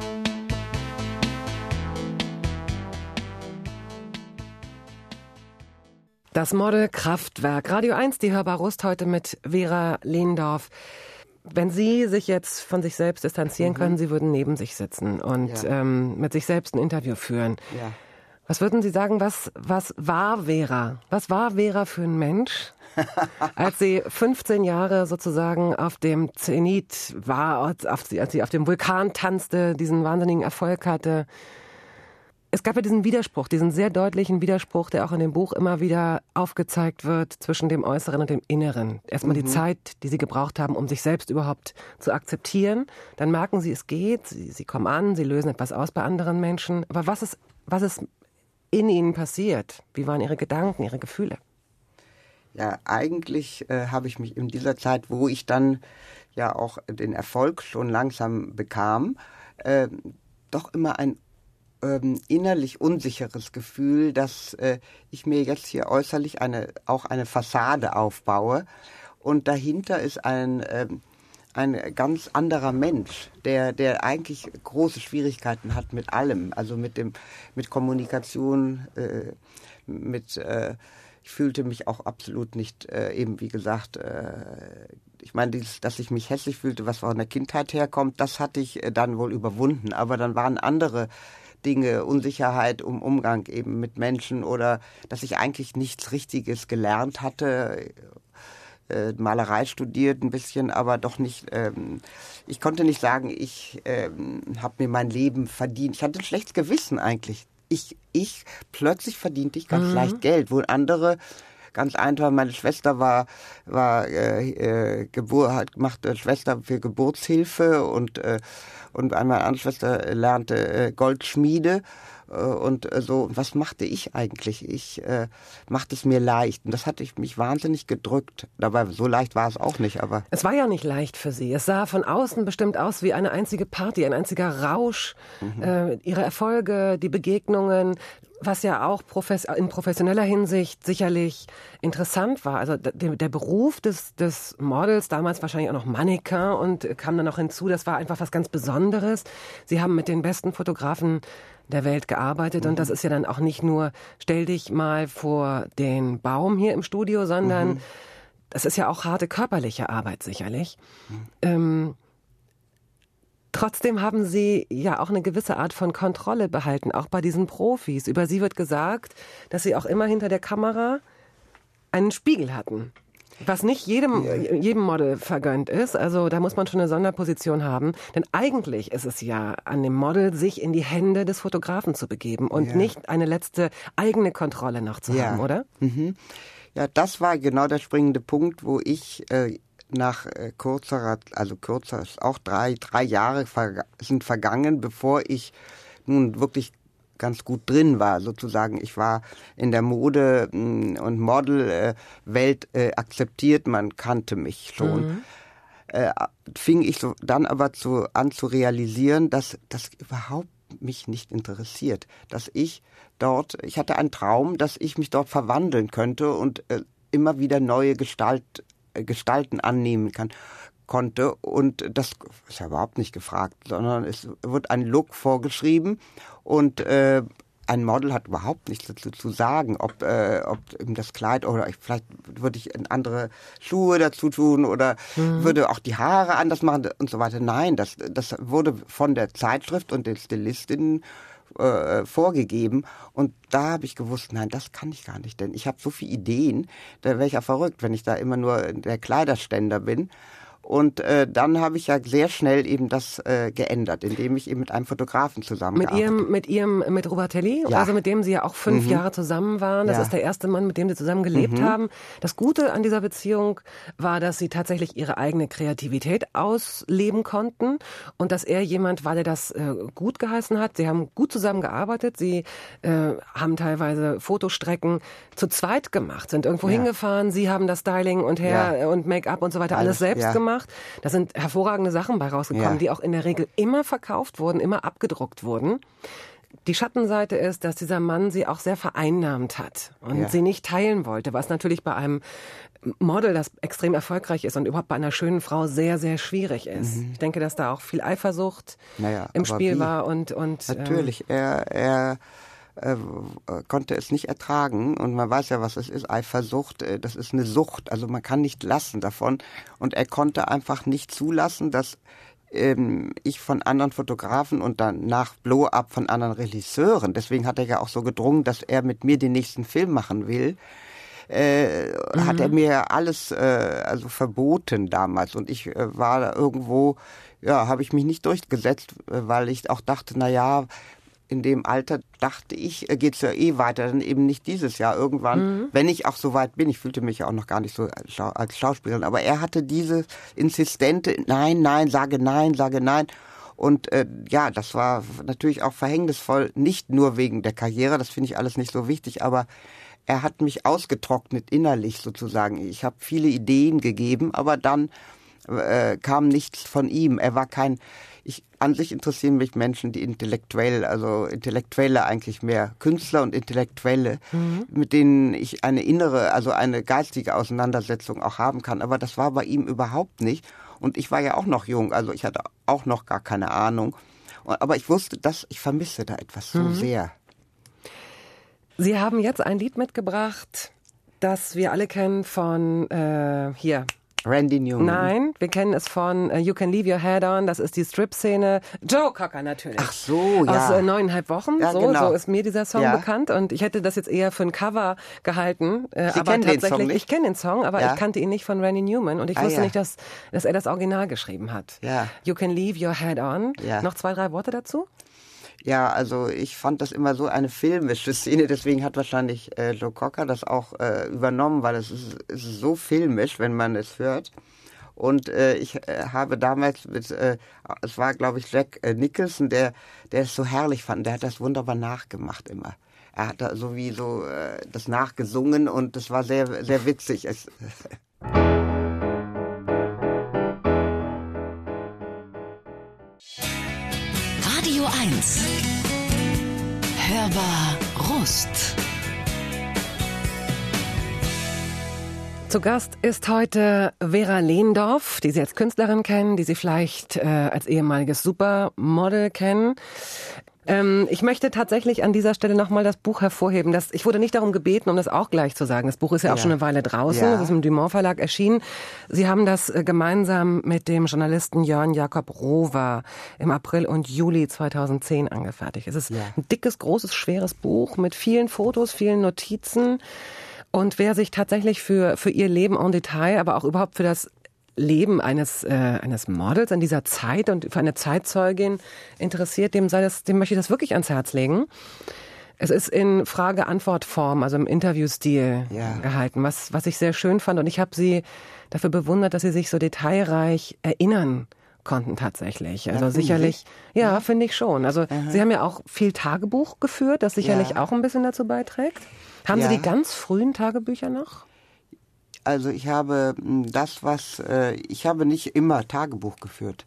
Das Model Kraftwerk. Radio 1, die Hörbar Rust heute mit Vera Lehndorff. Wenn Sie sich jetzt von sich selbst distanzieren können, Sie würden neben sich sitzen und mit sich selbst ein Interview führen. Ja. Was würden Sie sagen, was war Vera? Was war Vera für ein Mensch, als sie 15 Jahre sozusagen auf dem Zenit war, als sie auf dem Vulkan tanzte, diesen wahnsinnigen Erfolg hatte? Es gab ja diesen Widerspruch, diesen sehr deutlichen Widerspruch, der auch in dem Buch immer wieder aufgezeigt wird zwischen dem Äußeren und dem Inneren. Erstmal die Zeit, die sie gebraucht haben, um sich selbst überhaupt zu akzeptieren. Dann merken sie, es geht, sie kommen an, sie lösen etwas aus bei anderen Menschen. Aber was ist in ihnen passiert? Wie waren ihre Gedanken, ihre Gefühle? Ja, eigentlich habe ich mich in dieser Zeit, wo ich dann ja auch den Erfolg schon langsam bekam, doch immer ein innerlich unsicheres Gefühl, dass ich mir jetzt hier äußerlich auch eine Fassade aufbaue und dahinter ist ein ganz anderer Mensch, der eigentlich große Schwierigkeiten hat mit allem, also mit Kommunikation, ich ich fühlte mich auch absolut nicht, eben wie gesagt, ich meine, dass ich mich hässlich fühlte, was von der Kindheit herkommt, das hatte ich dann wohl überwunden. Aber dann waren andere Dinge, Unsicherheit im Umgang eben mit Menschen oder dass ich eigentlich nichts Richtiges gelernt hatte, Malerei studiert ein bisschen, aber doch nicht, ich konnte nicht sagen, ich habe mir mein Leben verdient. Ich hatte ein schlechtes Gewissen eigentlich. Plötzlich verdiente ich ganz leicht Geld, wo andere ganz einfach, meine Schwester machte Schwester für Geburtshilfe und meine andere Schwester lernte Goldschmiede und so. Was machte ich eigentlich? Ich machte es mir leicht und das hatte mich wahnsinnig gedrückt. Dabei, so leicht war es auch nicht, aber... Es war ja nicht leicht für Sie. Es sah von außen bestimmt aus wie eine einzige Party, ein einziger Rausch. Ihre Erfolge, die Begegnungen, was ja auch in professioneller Hinsicht sicherlich interessant war. Also der Beruf des Models, damals wahrscheinlich auch noch Mannequin und kam dann noch hinzu, das war einfach was ganz Besonderes. Sie haben mit den besten Fotografen der Welt gearbeitet und das ist ja dann auch nicht nur, stell dich mal vor den Baum hier im Studio, sondern das ist ja auch harte körperliche Arbeit sicherlich. Trotzdem haben Sie ja auch eine gewisse Art von Kontrolle behalten, auch bei diesen Profis. Über Sie wird gesagt, dass Sie auch immer hinter der Kamera einen Spiegel hatten. Was nicht jedem Model vergönnt ist. Also da muss man schon eine Sonderposition haben. Denn eigentlich ist es ja an dem Model, sich in die Hände des Fotografen zu begeben und nicht eine letzte eigene Kontrolle noch zu haben, oder? Ja, das war genau der springende Punkt, wo ich... nach kürzer, auch drei Jahre sind vergangen, bevor ich nun wirklich ganz gut drin war, sozusagen. Ich war in der Mode- und Model-Welt akzeptiert, man kannte mich schon. Fing ich so dann aber an zu realisieren, dass das überhaupt mich nicht interessiert. Dass ich hatte einen Traum, dass ich mich dort verwandeln könnte und immer wieder neue Gestalten annehmen konnte und das ist ja überhaupt nicht gefragt, sondern es wird ein Look vorgeschrieben und ein Model hat überhaupt nichts dazu zu sagen, ob eben das Kleid oder vielleicht würde ich andere Schuhe dazu tun oder würde auch die Haare anders machen und so weiter. Nein, das wurde von der Zeitschrift und den Stilistinnen vorgegeben und da habe ich gewusst, nein, das kann ich gar nicht, denn ich habe so viele Ideen, da wäre ich ja verrückt, wenn ich da immer nur der Kleiderständer bin. Und dann habe ich ja sehr schnell eben das geändert, indem ich eben mit einem Fotografen zusammengearbeitet. Mit Rubbatelli, ja. Also mit dem Sie ja auch 5 Jahre zusammen waren. Das ist der erste Mann, mit dem Sie zusammen gelebt haben. Das Gute an dieser Beziehung war, dass Sie tatsächlich Ihre eigene Kreativität ausleben konnten und dass er jemand war, der das gut geheißen hat. Sie haben gut zusammengearbeitet. Sie haben teilweise Fotostrecken zu zweit gemacht, sind irgendwo hingefahren. Sie haben das Styling und und Make-up und so weiter alles selbst gemacht. Da sind hervorragende Sachen bei rausgekommen, die auch in der Regel immer verkauft wurden, immer abgedruckt wurden. Die Schattenseite ist, dass dieser Mann sie auch sehr vereinnahmt hat und sie nicht teilen wollte, was natürlich bei einem Model, das extrem erfolgreich ist und überhaupt bei einer schönen Frau sehr, sehr schwierig ist. Ich denke, dass da auch viel Eifersucht im Spiel war und natürlich, er konnte es nicht ertragen und man weiß ja, was es ist, Eifersucht, das ist eine Sucht, also man kann nicht lassen davon und er konnte einfach nicht zulassen, dass ich von anderen Fotografen und dann nach Blow-Up von anderen Regisseuren, deswegen hat er ja auch so gedrungen, dass er mit mir den nächsten Film machen will, hat er mir alles verboten damals und ich war da irgendwo, habe ich mich nicht durchgesetzt, weil ich auch dachte, in dem Alter dachte ich, geht's ja weiter, dann eben nicht dieses Jahr irgendwann, wenn ich auch so weit bin. Ich fühlte mich ja auch noch gar nicht so als Schauspielerin, aber er hatte diese insistente, nein, sage nein. Und das war natürlich auch verhängnisvoll, nicht nur wegen der Karriere, das finde ich alles nicht so wichtig, aber er hat mich ausgetrocknet innerlich sozusagen. Ich habe viele Ideen gegeben, aber dann kam nichts von ihm. Er war an sich interessieren mich Menschen, die Intellektuelle eigentlich mehr, Künstler und Intellektuelle, mit denen ich eine geistige Auseinandersetzung auch haben kann. Aber das war bei ihm überhaupt nicht. Und ich war ja auch noch jung, also ich hatte auch noch gar keine Ahnung. Aber ich wusste, dass ich vermisse da etwas so sehr. Sie haben jetzt ein Lied mitgebracht, das wir alle kennen von hier. Randy Newman. Nein, wir kennen es von You Can Leave Your Head On, das ist die Strip-Szene. Joe Cocker natürlich. Ach so, ja. Aus 9,5 Wochen, ja, so, genau. so ist mir dieser Song bekannt und ich hätte das jetzt eher für ein Cover gehalten. Sie aber kennen den Song tatsächlich, nicht? ich kenne den Song, aber ich kannte ihn nicht von Randy Newman und ich wusste nicht, dass er das Original geschrieben hat. Ja. You Can Leave Your Head On. Ja. Noch 2, 3 Worte dazu? Ja, also ich fand das immer so eine filmische Szene, deswegen hat wahrscheinlich Joe Cocker das auch übernommen, weil es ist so filmisch, wenn man es hört. Und ich habe damals es war glaube ich Jack Nicholson, der es so herrlich fand, der hat das wunderbar nachgemacht immer. Er hat da sowieso das nachgesungen und das war sehr, sehr witzig. Radio 1. Hörbar Rust. Zu Gast ist heute Vera Lehndorff, die Sie als Künstlerin kennen, die Sie vielleicht als ehemaliges Supermodel kennen. Ich möchte tatsächlich an dieser Stelle nochmal das Buch hervorheben. Ich wurde nicht darum gebeten, um das auch gleich zu sagen. Das Buch ist ja auch schon eine Weile draußen. Das ist im Dumont Verlag erschienen. Sie haben das gemeinsam mit dem Journalisten Jörn Jakob Rover im April und Juli 2010 angefertigt. Es ist ein dickes, großes, schweres Buch mit vielen Fotos, vielen Notizen. Und wer sich tatsächlich für ihr Leben en Detail, aber auch überhaupt für das Leben eines Models in dieser Zeit und für eine Zeitzeugin interessiert, dem möchte ich das wirklich ans Herz legen. Es ist in Frage-Antwort-Form, also im Interviewstil gehalten, was ich sehr schön fand. Und ich habe Sie dafür bewundert, dass Sie sich so detailreich erinnern konnten tatsächlich. Also sicherlich, finde ich schon. Also Sie haben ja auch viel Tagebuch geführt, das sicherlich auch ein bisschen dazu beiträgt. Haben Sie die ganz frühen Tagebücher noch? Also ich habe ich habe nicht immer Tagebuch geführt.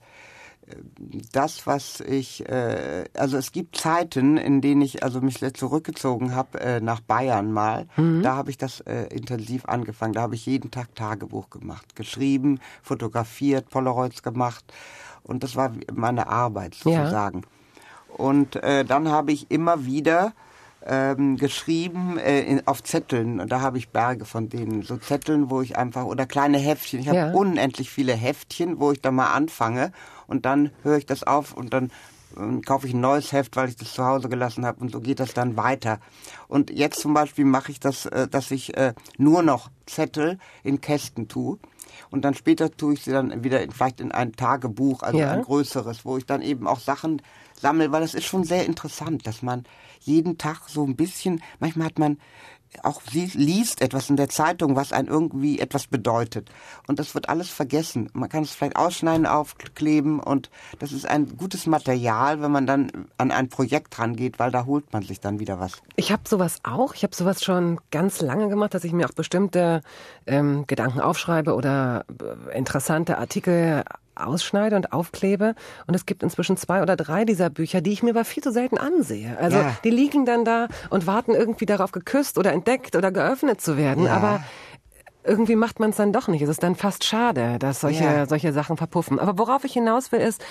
Also es gibt Zeiten, in denen ich also mich zurückgezogen habe nach Bayern mal. Da habe ich das intensiv angefangen. Da habe ich jeden Tag Tagebuch gemacht, geschrieben, fotografiert, Polaroids gemacht. Und das war meine Arbeit sozusagen. Und dann habe ich immer wieder geschrieben auf Zetteln, und da habe ich Berge von denen, so Zetteln, wo ich einfach, oder kleine Heftchen, ich habe unendlich viele Heftchen, wo ich da mal anfange und dann höre ich das auf und dann kaufe ich ein neues Heft, weil ich das zu Hause gelassen habe, und so geht das dann weiter. Und jetzt zum Beispiel mache ich das, dass ich nur noch Zettel in Kästen tue. Und dann später tue ich sie dann wieder vielleicht in ein Tagebuch, also ein größeres, wo ich dann eben auch Sachen sammle, weil es ist schon sehr interessant, dass man jeden Tag so ein bisschen, manchmal hat man auch liest etwas in der Zeitung, was einem irgendwie etwas bedeutet. Und das wird alles vergessen. Man kann es vielleicht ausschneiden, aufkleben, und das ist ein gutes Material, wenn man dann an ein Projekt rangeht, weil da holt man sich dann wieder was. Ich habe sowas auch. Ich habe sowas schon ganz lange gemacht, dass ich mir auch bestimmte Gedanken aufschreibe oder interessante Artikel ausschneide und aufklebe. Und es gibt inzwischen 2 oder 3 dieser Bücher, die ich mir aber viel zu selten ansehe. Also die liegen dann da und warten irgendwie darauf, geküsst oder entdeckt oder geöffnet zu werden. Aber irgendwie macht man es dann doch nicht. Es ist dann fast schade, dass solche Sachen verpuffen. Aber worauf ich hinaus will, ist,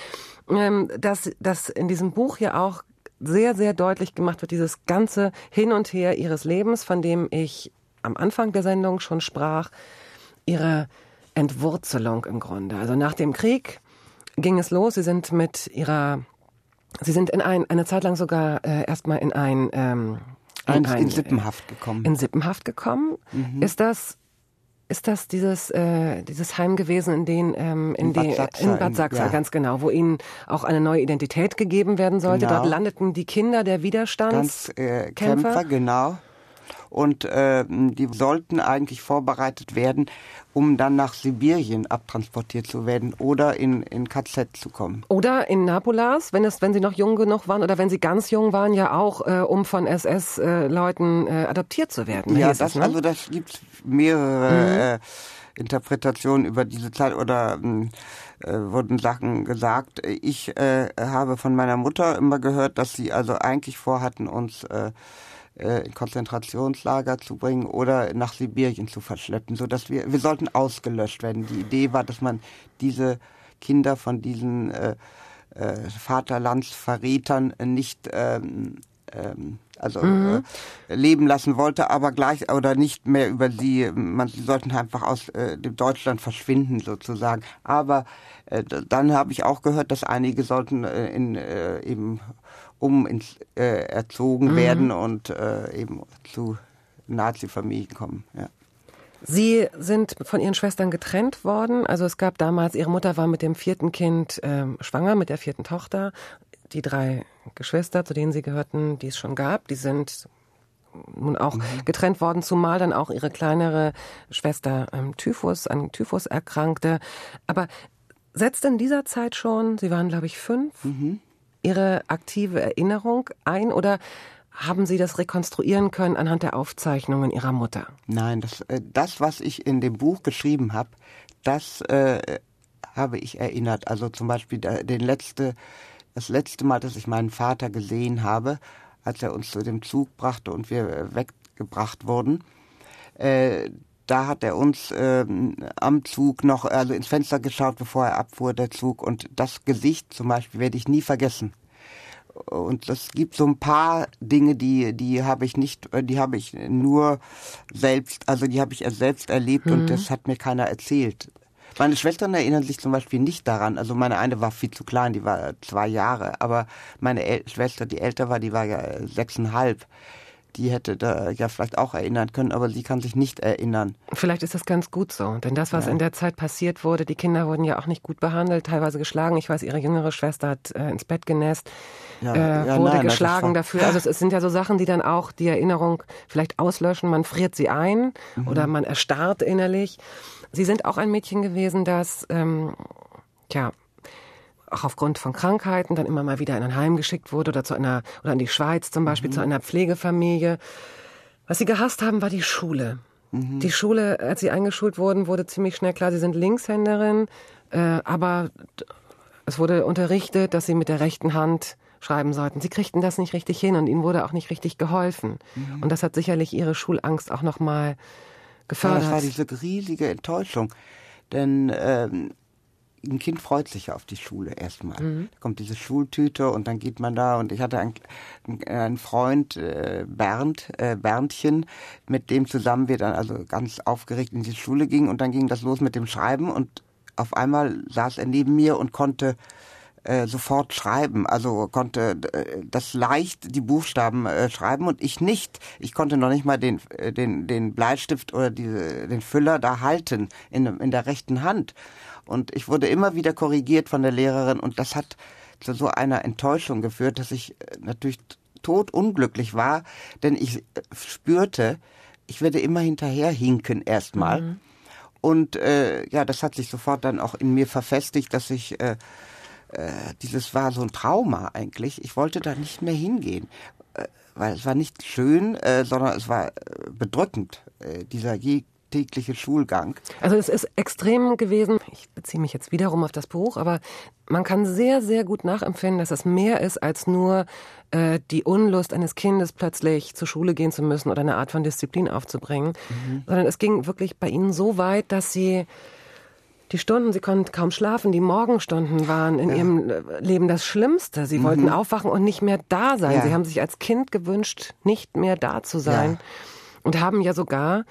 dass in diesem Buch ja auch sehr, sehr deutlich gemacht wird, dieses ganze Hin und Her ihres Lebens, von dem ich am Anfang der Sendung schon sprach, ihre Entwurzelung im Grunde. Also nach dem Krieg ging es los. Sie sind eine Zeit lang sogar erstmal in Sippenhaft gekommen. In Sippenhaft gekommen. Ist das dieses Heim gewesen, in Bad Sachsa, ganz genau, wo ihnen auch eine neue Identität gegeben werden sollte? Genau. Dort landeten die Kinder der Widerstandskämpfer. Genau. Und die sollten eigentlich vorbereitet werden, um dann nach Sibirien abtransportiert zu werden oder in KZ zu kommen. Oder in Napolas, wenn sie noch jung genug waren, oder wenn sie ganz jung waren, ja auch, um von SS-Leuten adoptiert zu werden. Ja, das gibt mehrere Interpretationen über diese Zeit, oder wurden Sachen gesagt. Ich habe von meiner Mutter immer gehört, dass sie also eigentlich vorhatten, uns in Konzentrationslager zu bringen oder nach Sibirien zu verschleppen, so dass wir sollten ausgelöscht werden. Die Idee war, dass man diese Kinder von diesen Vaterlandsverrätern nicht leben lassen wollte, aber gleich oder nicht mehr über sie. Sie sollten einfach aus dem Deutschland verschwinden sozusagen. Aber dann habe ich auch gehört, dass einige sollten erzogen werden und eben zu Nazi-Familien kommen. Ja. Sie sind von Ihren Schwestern getrennt worden. Also es gab damals, Ihre Mutter war mit dem 4. Kind schwanger, mit der 4. Tochter. Die 3 Geschwister, zu denen Sie gehörten, die es schon gab, die sind nun auch getrennt worden, zumal dann auch ihre kleinere Schwester an Typhus erkrankte. Aber setzt in dieser Zeit schon, Sie waren glaube ich 5, Ihre aktive Erinnerung ein oder haben Sie das rekonstruieren können anhand der Aufzeichnungen Ihrer Mutter? Nein, das was ich in dem Buch geschrieben habe, das habe ich erinnert. Also zum Beispiel das letzte Mal, dass ich meinen Vater gesehen habe, als er uns zu dem Zug brachte und wir weggebracht wurden, da hat er uns am Zug noch ins Fenster geschaut, bevor er abfuhr, der Zug. Und das Gesicht zum Beispiel werde ich nie vergessen. Und es gibt so ein paar Dinge, die habe ich nur selbst, also die habe ich selbst erlebt und das hat mir keiner erzählt. Meine Schwestern erinnern sich zum Beispiel nicht daran. Also meine eine war viel zu klein, die war 2 Jahre. Aber meine Schwester, die älter war, die war ja 6,5. Die hätte da ja vielleicht auch erinnern können, aber sie kann sich nicht erinnern. Vielleicht ist das ganz gut so, denn das, was in der Zeit passiert wurde, die Kinder wurden ja auch nicht gut behandelt, teilweise geschlagen. Ich weiß, ihre jüngere Schwester hat ins Bett genässt, wurde geschlagen dafür. Also es sind ja so Sachen, die dann auch die Erinnerung vielleicht auslöschen. Man friert sie ein oder man erstarrt innerlich. Sie sind auch ein Mädchen gewesen, das auch aufgrund von Krankheiten dann immer mal wieder in ein Heim geschickt wurde oder in die Schweiz zum Beispiel zu einer Pflegefamilie. Was sie gehasst haben, war die Schule. Die Schule, als sie eingeschult wurden, wurde ziemlich schnell klar, sie sind Linkshänderin, aber es wurde unterrichtet, dass sie mit der rechten Hand schreiben sollten. Sie kriegten das nicht richtig hin und ihnen wurde auch nicht richtig geholfen. Und das hat sicherlich ihre Schulangst auch nochmal gefördert. Ja, das war diese riesige Enttäuschung, denn ein Kind freut sich ja auf die Schule erstmal. Da kommt diese Schultüte und dann geht man da und ich hatte einen Freund, Berndchen, mit dem zusammen wir dann also ganz aufgeregt in die Schule gingen und dann ging das los mit dem Schreiben und auf einmal saß er neben mir und konnte sofort schreiben, also konnte das leicht die Buchstaben schreiben und ich nicht. Ich konnte noch nicht mal den Bleistift oder den Füller da halten in der rechten Hand. Und ich wurde immer wieder korrigiert von der Lehrerin und das hat zu so einer Enttäuschung geführt, dass ich natürlich totunglücklich war, denn ich spürte, ich werde immer hinterherhinken erstmal. Und das hat sich sofort dann auch in mir verfestigt, dass ich dieses war so ein Trauma eigentlich. Ich wollte da nicht mehr hingehen, weil es war nicht schön, sondern es war bedrückend, dieser tägliche Schulgang. Also es ist extrem gewesen, ich beziehe mich jetzt wiederum auf das Buch, aber man kann sehr, sehr gut nachempfinden, dass es mehr ist als nur die Unlust eines Kindes, plötzlich zur Schule gehen zu müssen oder eine Art von Disziplin aufzubringen, sondern es ging wirklich bei Ihnen so weit, dass Sie die Stunden, Sie konnten kaum schlafen, die Morgenstunden waren in Ihrem Leben das Schlimmste. Sie wollten aufwachen und nicht mehr da sein. Sie haben sich als Kind gewünscht, nicht mehr da zu sein und haben ja sogar,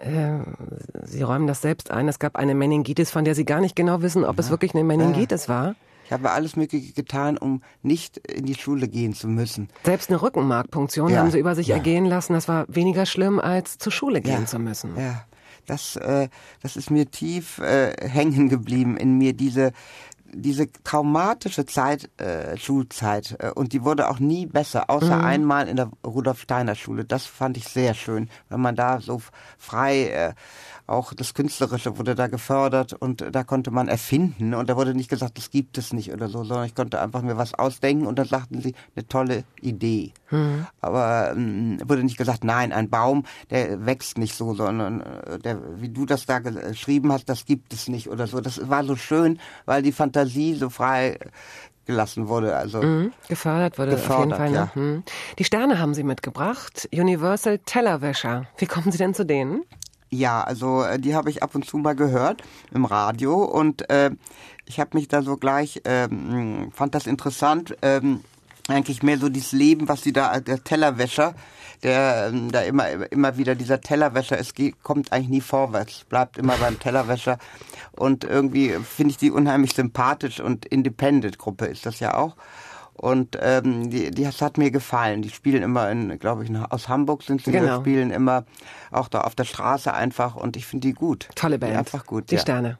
Sie räumen das selbst ein, es gab eine Meningitis, von der Sie gar nicht genau wissen, ob es wirklich eine Meningitis war. Ich habe alles Mögliche getan, um nicht in die Schule gehen zu müssen. Selbst eine Rückenmarkpunktion haben Sie über sich ergehen lassen. Das war weniger schlimm, als zur Schule gehen zu müssen. Ja, das ist mir tief hängen geblieben in mir, diese traumatische Zeit, Schulzeit. Und die wurde auch nie besser, außer einmal in der Rudolf-Steiner-Schule. Das fand ich sehr schön, wenn man da so frei, auch das Künstlerische wurde da gefördert und da konnte man erfinden und da wurde nicht gesagt, das gibt es nicht oder so, sondern ich konnte einfach mir was ausdenken und dann sagten sie, eine tolle Idee. Aber wurde nicht gesagt, nein, ein Baum, der wächst nicht so, sondern wie du das da geschrieben hast, das gibt es nicht oder so. Das war so schön, weil die Fantasie so frei gelassen wurde, also gefördert wurde auf jeden Fall. Ja. Die Sterne haben Sie mitgebracht, Universal Tellerwäscher. Wie kommen Sie denn zu denen? Ja, also die habe ich ab und zu mal gehört im Radio und ich habe mich da so gleich, fand das interessant, eigentlich mehr so dieses Leben, was sie da, der Tellerwäscher, der da immer wieder dieser Tellerwäscher ist, kommt eigentlich nie vorwärts, bleibt immer beim Tellerwäscher. Und irgendwie finde ich die unheimlich sympathisch und Independent-Gruppe ist das ja auch. Und das hat mir gefallen. Die spielen immer glaube ich, aus Hamburg sind sie, genau. Spielen immer auch da auf der Straße einfach und ich finde die gut. Tolle Band. Die einfach gut, die ja. Sterne.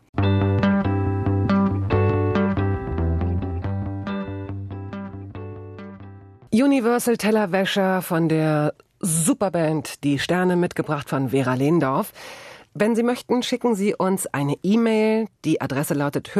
Universal Tellerwäscher von der Superband Die Sterne, mitgebracht von Vera Lehndorff. Wenn Sie möchten, schicken Sie uns eine E-Mail. Die Adresse lautet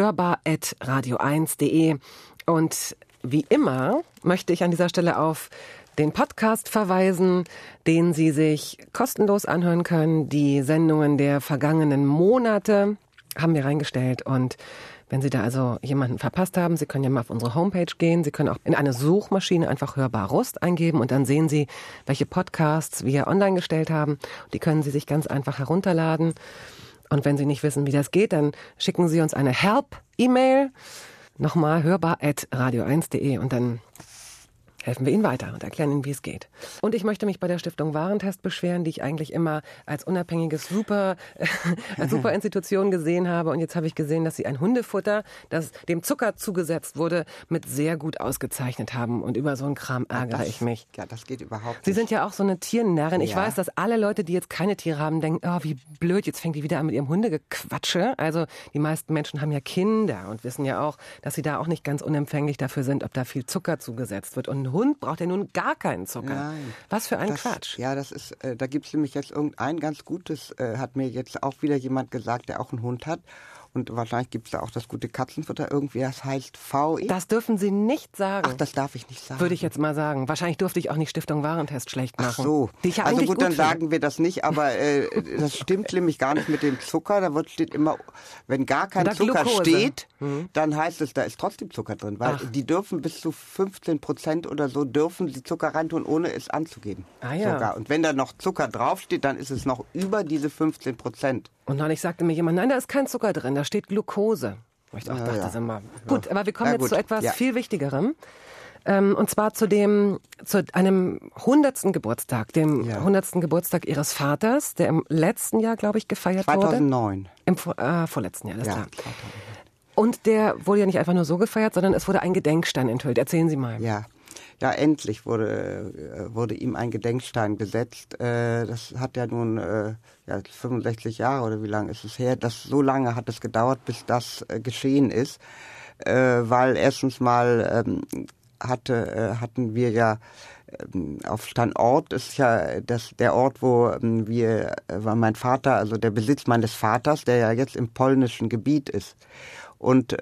hörbar@radio1.de. Und wie immer möchte ich an dieser Stelle auf den Podcast verweisen, den Sie sich kostenlos anhören können. Die Sendungen der vergangenen Monate haben wir reingestellt. Und wenn Sie da also jemanden verpasst haben, Sie können ja mal auf unsere Homepage gehen. Sie können auch in eine Suchmaschine einfach Hörbar Rust eingeben und dann sehen Sie, welche Podcasts wir online gestellt haben. Die können Sie sich ganz einfach herunterladen. Und wenn Sie nicht wissen, wie das geht, dann schicken Sie uns eine Help-E-Mail. Nochmal hörbar@radio1.de und dann helfen wir Ihnen weiter und erklären Ihnen, wie es geht. Und ich möchte mich bei der Stiftung Warentest beschweren, die ich eigentlich immer als unabhängiges super Institution gesehen habe. Und jetzt habe ich gesehen, dass sie ein Hundefutter, das dem Zucker zugesetzt wurde, mit sehr gut ausgezeichnet haben. Und über so einen Kram ärgere ich mich. Ja, das geht überhaupt nicht. Sie sind ja auch so eine Tiernarrin. Ich Ja. weiß, dass alle Leute, die jetzt keine Tiere haben, denken, oh, wie blöd, jetzt fängt die wieder an mit ihrem Hundegequatsche. Also die meisten Menschen haben ja Kinder und wissen ja auch, dass sie da auch nicht ganz unempfänglich dafür sind, ob da viel Zucker zugesetzt wird. Und ein Hund braucht ja nun gar keinen Zucker. Nein. Was für ein Quatsch. Ja, das ist, da gibt es nämlich jetzt irgendein ganz gutes, hat mir jetzt auch wieder jemand gesagt, der auch einen Hund hat. Und wahrscheinlich gibt es da auch das gute Katzenfutter irgendwie, das heißt VE. Das dürfen Sie nicht sagen. Ach, das darf ich nicht sagen. Würde ich jetzt mal sagen. Wahrscheinlich durfte ich auch nicht Stiftung Warentest schlecht machen. Ach so. Die ich ja Also eigentlich gut, dann finde. sagen wir das nicht, aber das stimmt nämlich gar nicht mit dem Zucker. Da steht immer, wenn gar kein Oder Zucker Glucose. steht, dann heißt es, da ist trotzdem Zucker drin. Weil die dürfen bis zu 15% oder so dürfen sie Zucker reintun, ohne es anzugeben. Ah ja. Sogar. Und wenn da noch Zucker draufsteht, dann ist es noch über diese 15%. Und neulich sagte mir jemand, nein, da ist kein Zucker drin, da steht Glucose. Wo ich auch dachte, ja. sag mal. Gut, aber wir kommen Ja, jetzt gut. zu etwas Ja. viel Wichtigerem. Und zwar zu einem 100. Geburtstag, dem 100. Geburtstag Ihres Vaters, der im letzten Jahr, glaube ich, gefeiert wurde. 2009. Im vorletzten Jahr, alles Ja, klar. 2009. Und der wurde ja nicht einfach nur so gefeiert, sondern es wurde ein Gedenkstein enthüllt. Erzählen Sie mal. Ja. Ja, endlich wurde ihm ein Gedenkstein gesetzt. Das hat ja nun 65 Jahre oder wie lange ist es her? So lange hat es gedauert, bis das geschehen ist. Weil erstens mal hatten wir ja auf Steinort ist ja der Ort, wo war mein Vater, also der Besitz meines Vaters, der ja jetzt im polnischen Gebiet ist. Und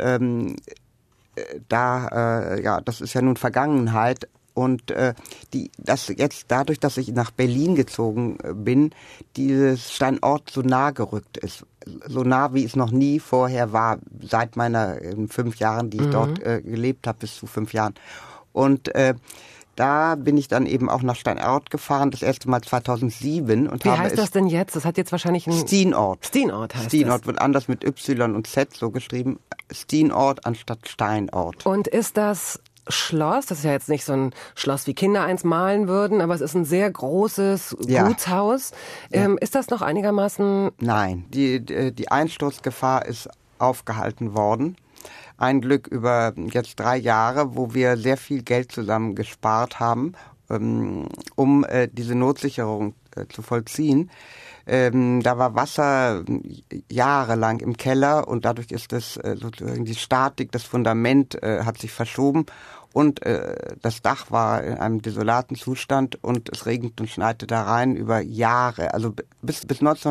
das ist ja nun Vergangenheit und das jetzt dadurch, dass ich nach Berlin gezogen bin, dieses Steinort so nah gerückt ist, so nah wie es noch nie vorher war, seit meiner 5 Jahren, die ich dort gelebt habe, bis zu 5 Jahren. Und da bin ich dann eben auch nach Steinort gefahren, das erste Mal 2007 und Wie habe heißt das denn jetzt? Das hat jetzt wahrscheinlich ein Steenort. Steenort heißt Steenort wird anders mit Y und Z so geschrieben. Steenort anstatt Steinort. Und ist das Schloss, das ist ja jetzt nicht so ein Schloss, wie Kinder eins malen würden, aber es ist ein sehr großes Gutshaus. Ist das noch einigermaßen... Nein, die Einsturzgefahr ist aufgehalten worden. Ein Glück über jetzt 3 Jahre, wo wir sehr viel Geld zusammen gespart haben, um diese Notsicherung zu vollziehen. Da war Wasser jahrelang im Keller und dadurch ist sozusagen die Statik, das Fundament hat sich verschoben und das Dach war in einem desolaten Zustand und es regnete und schneite da rein über Jahre. Also bis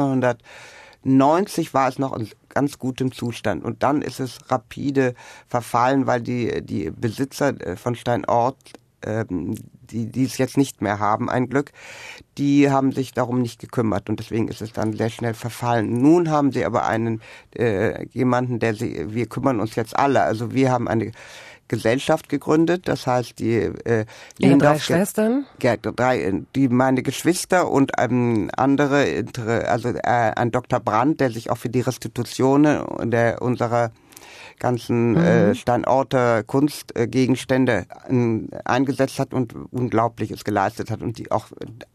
1990 war es noch in ganz gutem Zustand und dann ist es rapide verfallen, weil die Besitzer von Steinort, die es jetzt nicht mehr haben, ein Glück, die haben sich darum nicht gekümmert und deswegen ist es dann sehr schnell verfallen. Nun haben sie aber jemanden, wir kümmern uns jetzt alle, also wir haben eine Gesellschaft gegründet, das heißt die Ihre 3 Schwestern? Ja, meine Geschwister und andere, also ein Dr. Brandt, der sich auch für die Restitutionen unserer ganzen Steinorter Kunstgegenstände eingesetzt hat und Unglaubliches geleistet hat und die auch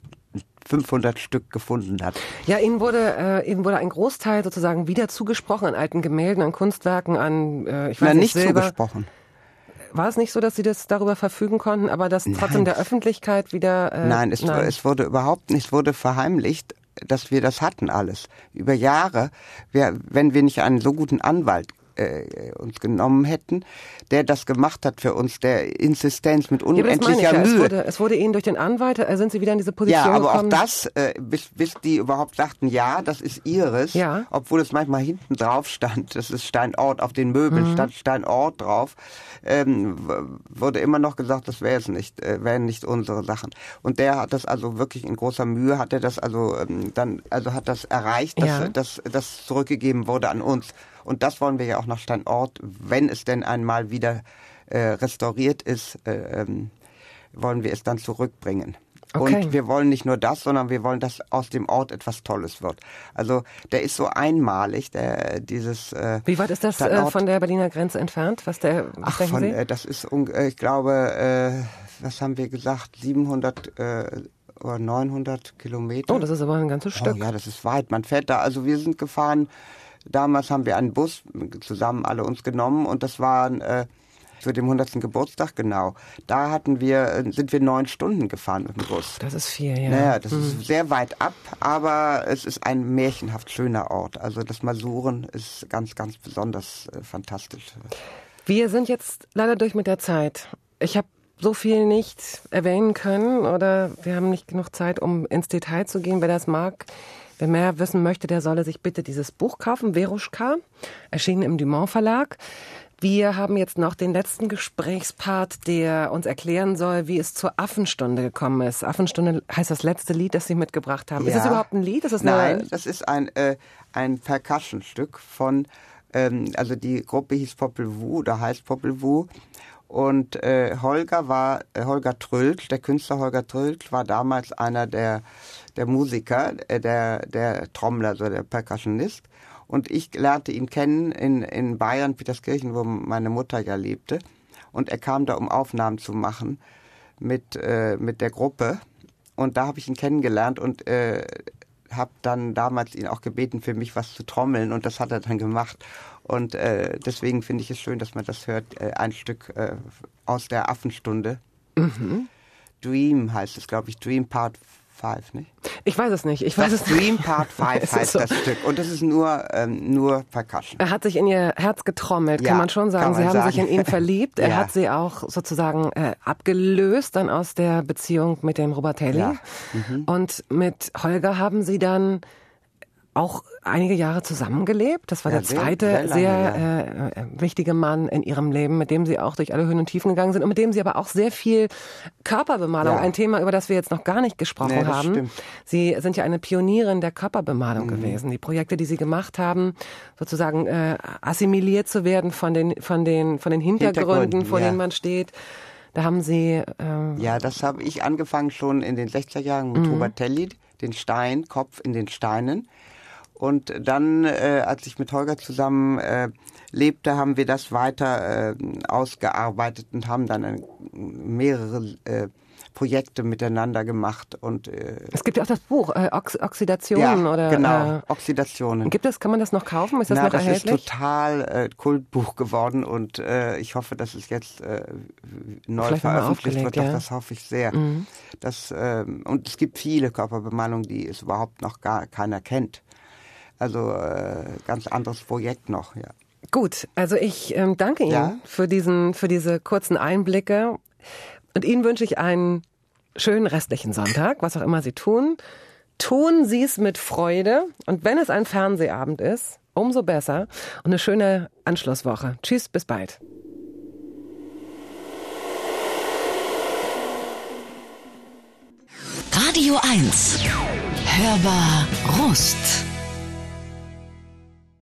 500 Stück gefunden hat. Ja, Ihnen wurde ein Großteil sozusagen wieder zugesprochen an alten Gemälden, an Kunstwerken, an nicht Silber. Zugesprochen. War es nicht so, dass Sie das darüber verfügen konnten, aber das trotzdem der Öffentlichkeit wieder... Nein, es wurde überhaupt nicht, es wurde verheimlicht, dass wir das hatten alles. Über Jahre, wenn wir nicht einen so guten Anwalt uns genommen hätten, der das gemacht hat für uns, der Insistenz mit unendlicher Mühe. Es wurde Ihnen durch den Anwalt, sind Sie wieder in diese Position gekommen? Ja, aber gekommen? auch das, bis die überhaupt sagten, ja, das ist ihres, obwohl es manchmal hinten drauf stand, das ist Steinort, auf den Möbeln stand Steinort drauf, wurde immer noch gesagt, das wäre es nicht, wären nicht unsere Sachen. Und der hat das also wirklich in großer Mühe, hat er das also hat das erreicht, dass das zurückgegeben wurde an uns. Und das wollen wir ja auch nach Steinort, wenn es denn einmal wieder restauriert ist, wollen wir es dann zurückbringen. Okay. Und wir wollen nicht nur das, sondern wir wollen, dass aus dem Ort etwas Tolles wird. Also der ist so einmalig, dieses Wie weit ist das von der Berliner Grenze entfernt? Was denken Sie? Das ist, ich glaube, was haben wir gesagt, 700 oder 900 Kilometer. Oh, das ist aber ein ganzes Stück. Oh ja, das ist weit. Man fährt da, also wir sind gefahren. Damals haben wir einen Bus zusammen alle uns genommen und das war zu dem 100. Geburtstag genau. Da sind wir 9 Stunden gefahren mit dem Bus. Das ist viel, ja. Naja, das ist sehr weit ab, aber es ist ein märchenhaft schöner Ort. Also das Masuren ist ganz, ganz besonders fantastisch. Wir sind jetzt leider durch mit der Zeit. Ich habe so viel nicht erwähnen können oder wir haben nicht genug Zeit, um ins Detail zu gehen. Wer das mag, wer mehr wissen möchte, der solle sich bitte dieses Buch kaufen, Veruschka, erschienen im Dumont Verlag. Wir haben jetzt noch den letzten Gesprächspart, der uns erklären soll, wie es zur Affenstunde gekommen ist. Affenstunde heißt das letzte Lied, das Sie mitgebracht haben. Ja. Ist es überhaupt ein Lied? Nein, das ist ein Percussion-Stück von, also die Gruppe hieß Popol Vuh, oder heißt Popol Vuh. Und Holger Trölt, der Künstler Holger Trölt, war damals einer der Musiker, der Trommler, also der Percussionist. Und ich lernte ihn kennen in Bayern, Peterskirchen, wo meine Mutter ja lebte. Und er kam da, um Aufnahmen zu machen mit der Gruppe. Und da habe ich ihn kennengelernt und habe dann damals ihn auch gebeten, für mich was zu trommeln. Und das hat er dann gemacht. Und deswegen finde ich es schön, dass man das hört. Ein Stück aus der Affenstunde. Mhm. Dream heißt es, glaube ich. Dream Part 5, nicht? Ich weiß es nicht. Dream Part 5 heißt das Stück. Und das ist nur Percussion. Er hat sich in ihr Herz getrommelt, kann man schon sagen. Sie haben sich in ihn verliebt. Er hat sie auch sozusagen abgelöst dann aus der Beziehung mit dem Robatelli. Ja. Mhm. Und mit Holger haben sie dann auch einige Jahre zusammengelebt. Das war der zweite sehr wichtige Mann in ihrem Leben, mit dem sie auch durch alle Höhen und Tiefen gegangen sind und mit dem sie aber auch sehr viel Körperbemalung, ein Thema, über das wir jetzt noch gar nicht gesprochen haben. Stimmt. Sie sind ja eine Pionierin der Körperbemalung gewesen. Die Projekte, die sie gemacht haben, sozusagen assimiliert zu werden von den Hintergründen, vor denen man steht. Da haben sie... ja, das habe ich angefangen schon in den 60er Jahren mit Robatelli, den Kopf in den Steinen. Und dann, als ich mit Holger zusammen lebte, haben wir das weiter ausgearbeitet und haben dann mehrere Projekte miteinander gemacht. Und es gibt ja auch das Buch Oxidationen oder genau, Oxidationen. Kann man das noch kaufen? Ist das noch erhältlich? Das ist total Kultbuch geworden und ich hoffe, dass es jetzt neu vielleicht veröffentlicht wird. Das hoffe ich sehr. Mhm. Und es gibt viele Körperbemalungen, die es überhaupt noch gar keiner kennt. Also ganz anderes Projekt noch, ja. Gut, also ich danke Ihnen für diese kurzen Einblicke. Und Ihnen wünsche ich einen schönen restlichen Sonntag, was auch immer Sie tun. Tun Sie es mit Freude. Und wenn es ein Fernsehabend ist, umso besser. Und eine schöne Anschlusswoche. Tschüss, bis bald. Radio 1. Hörbar Rust.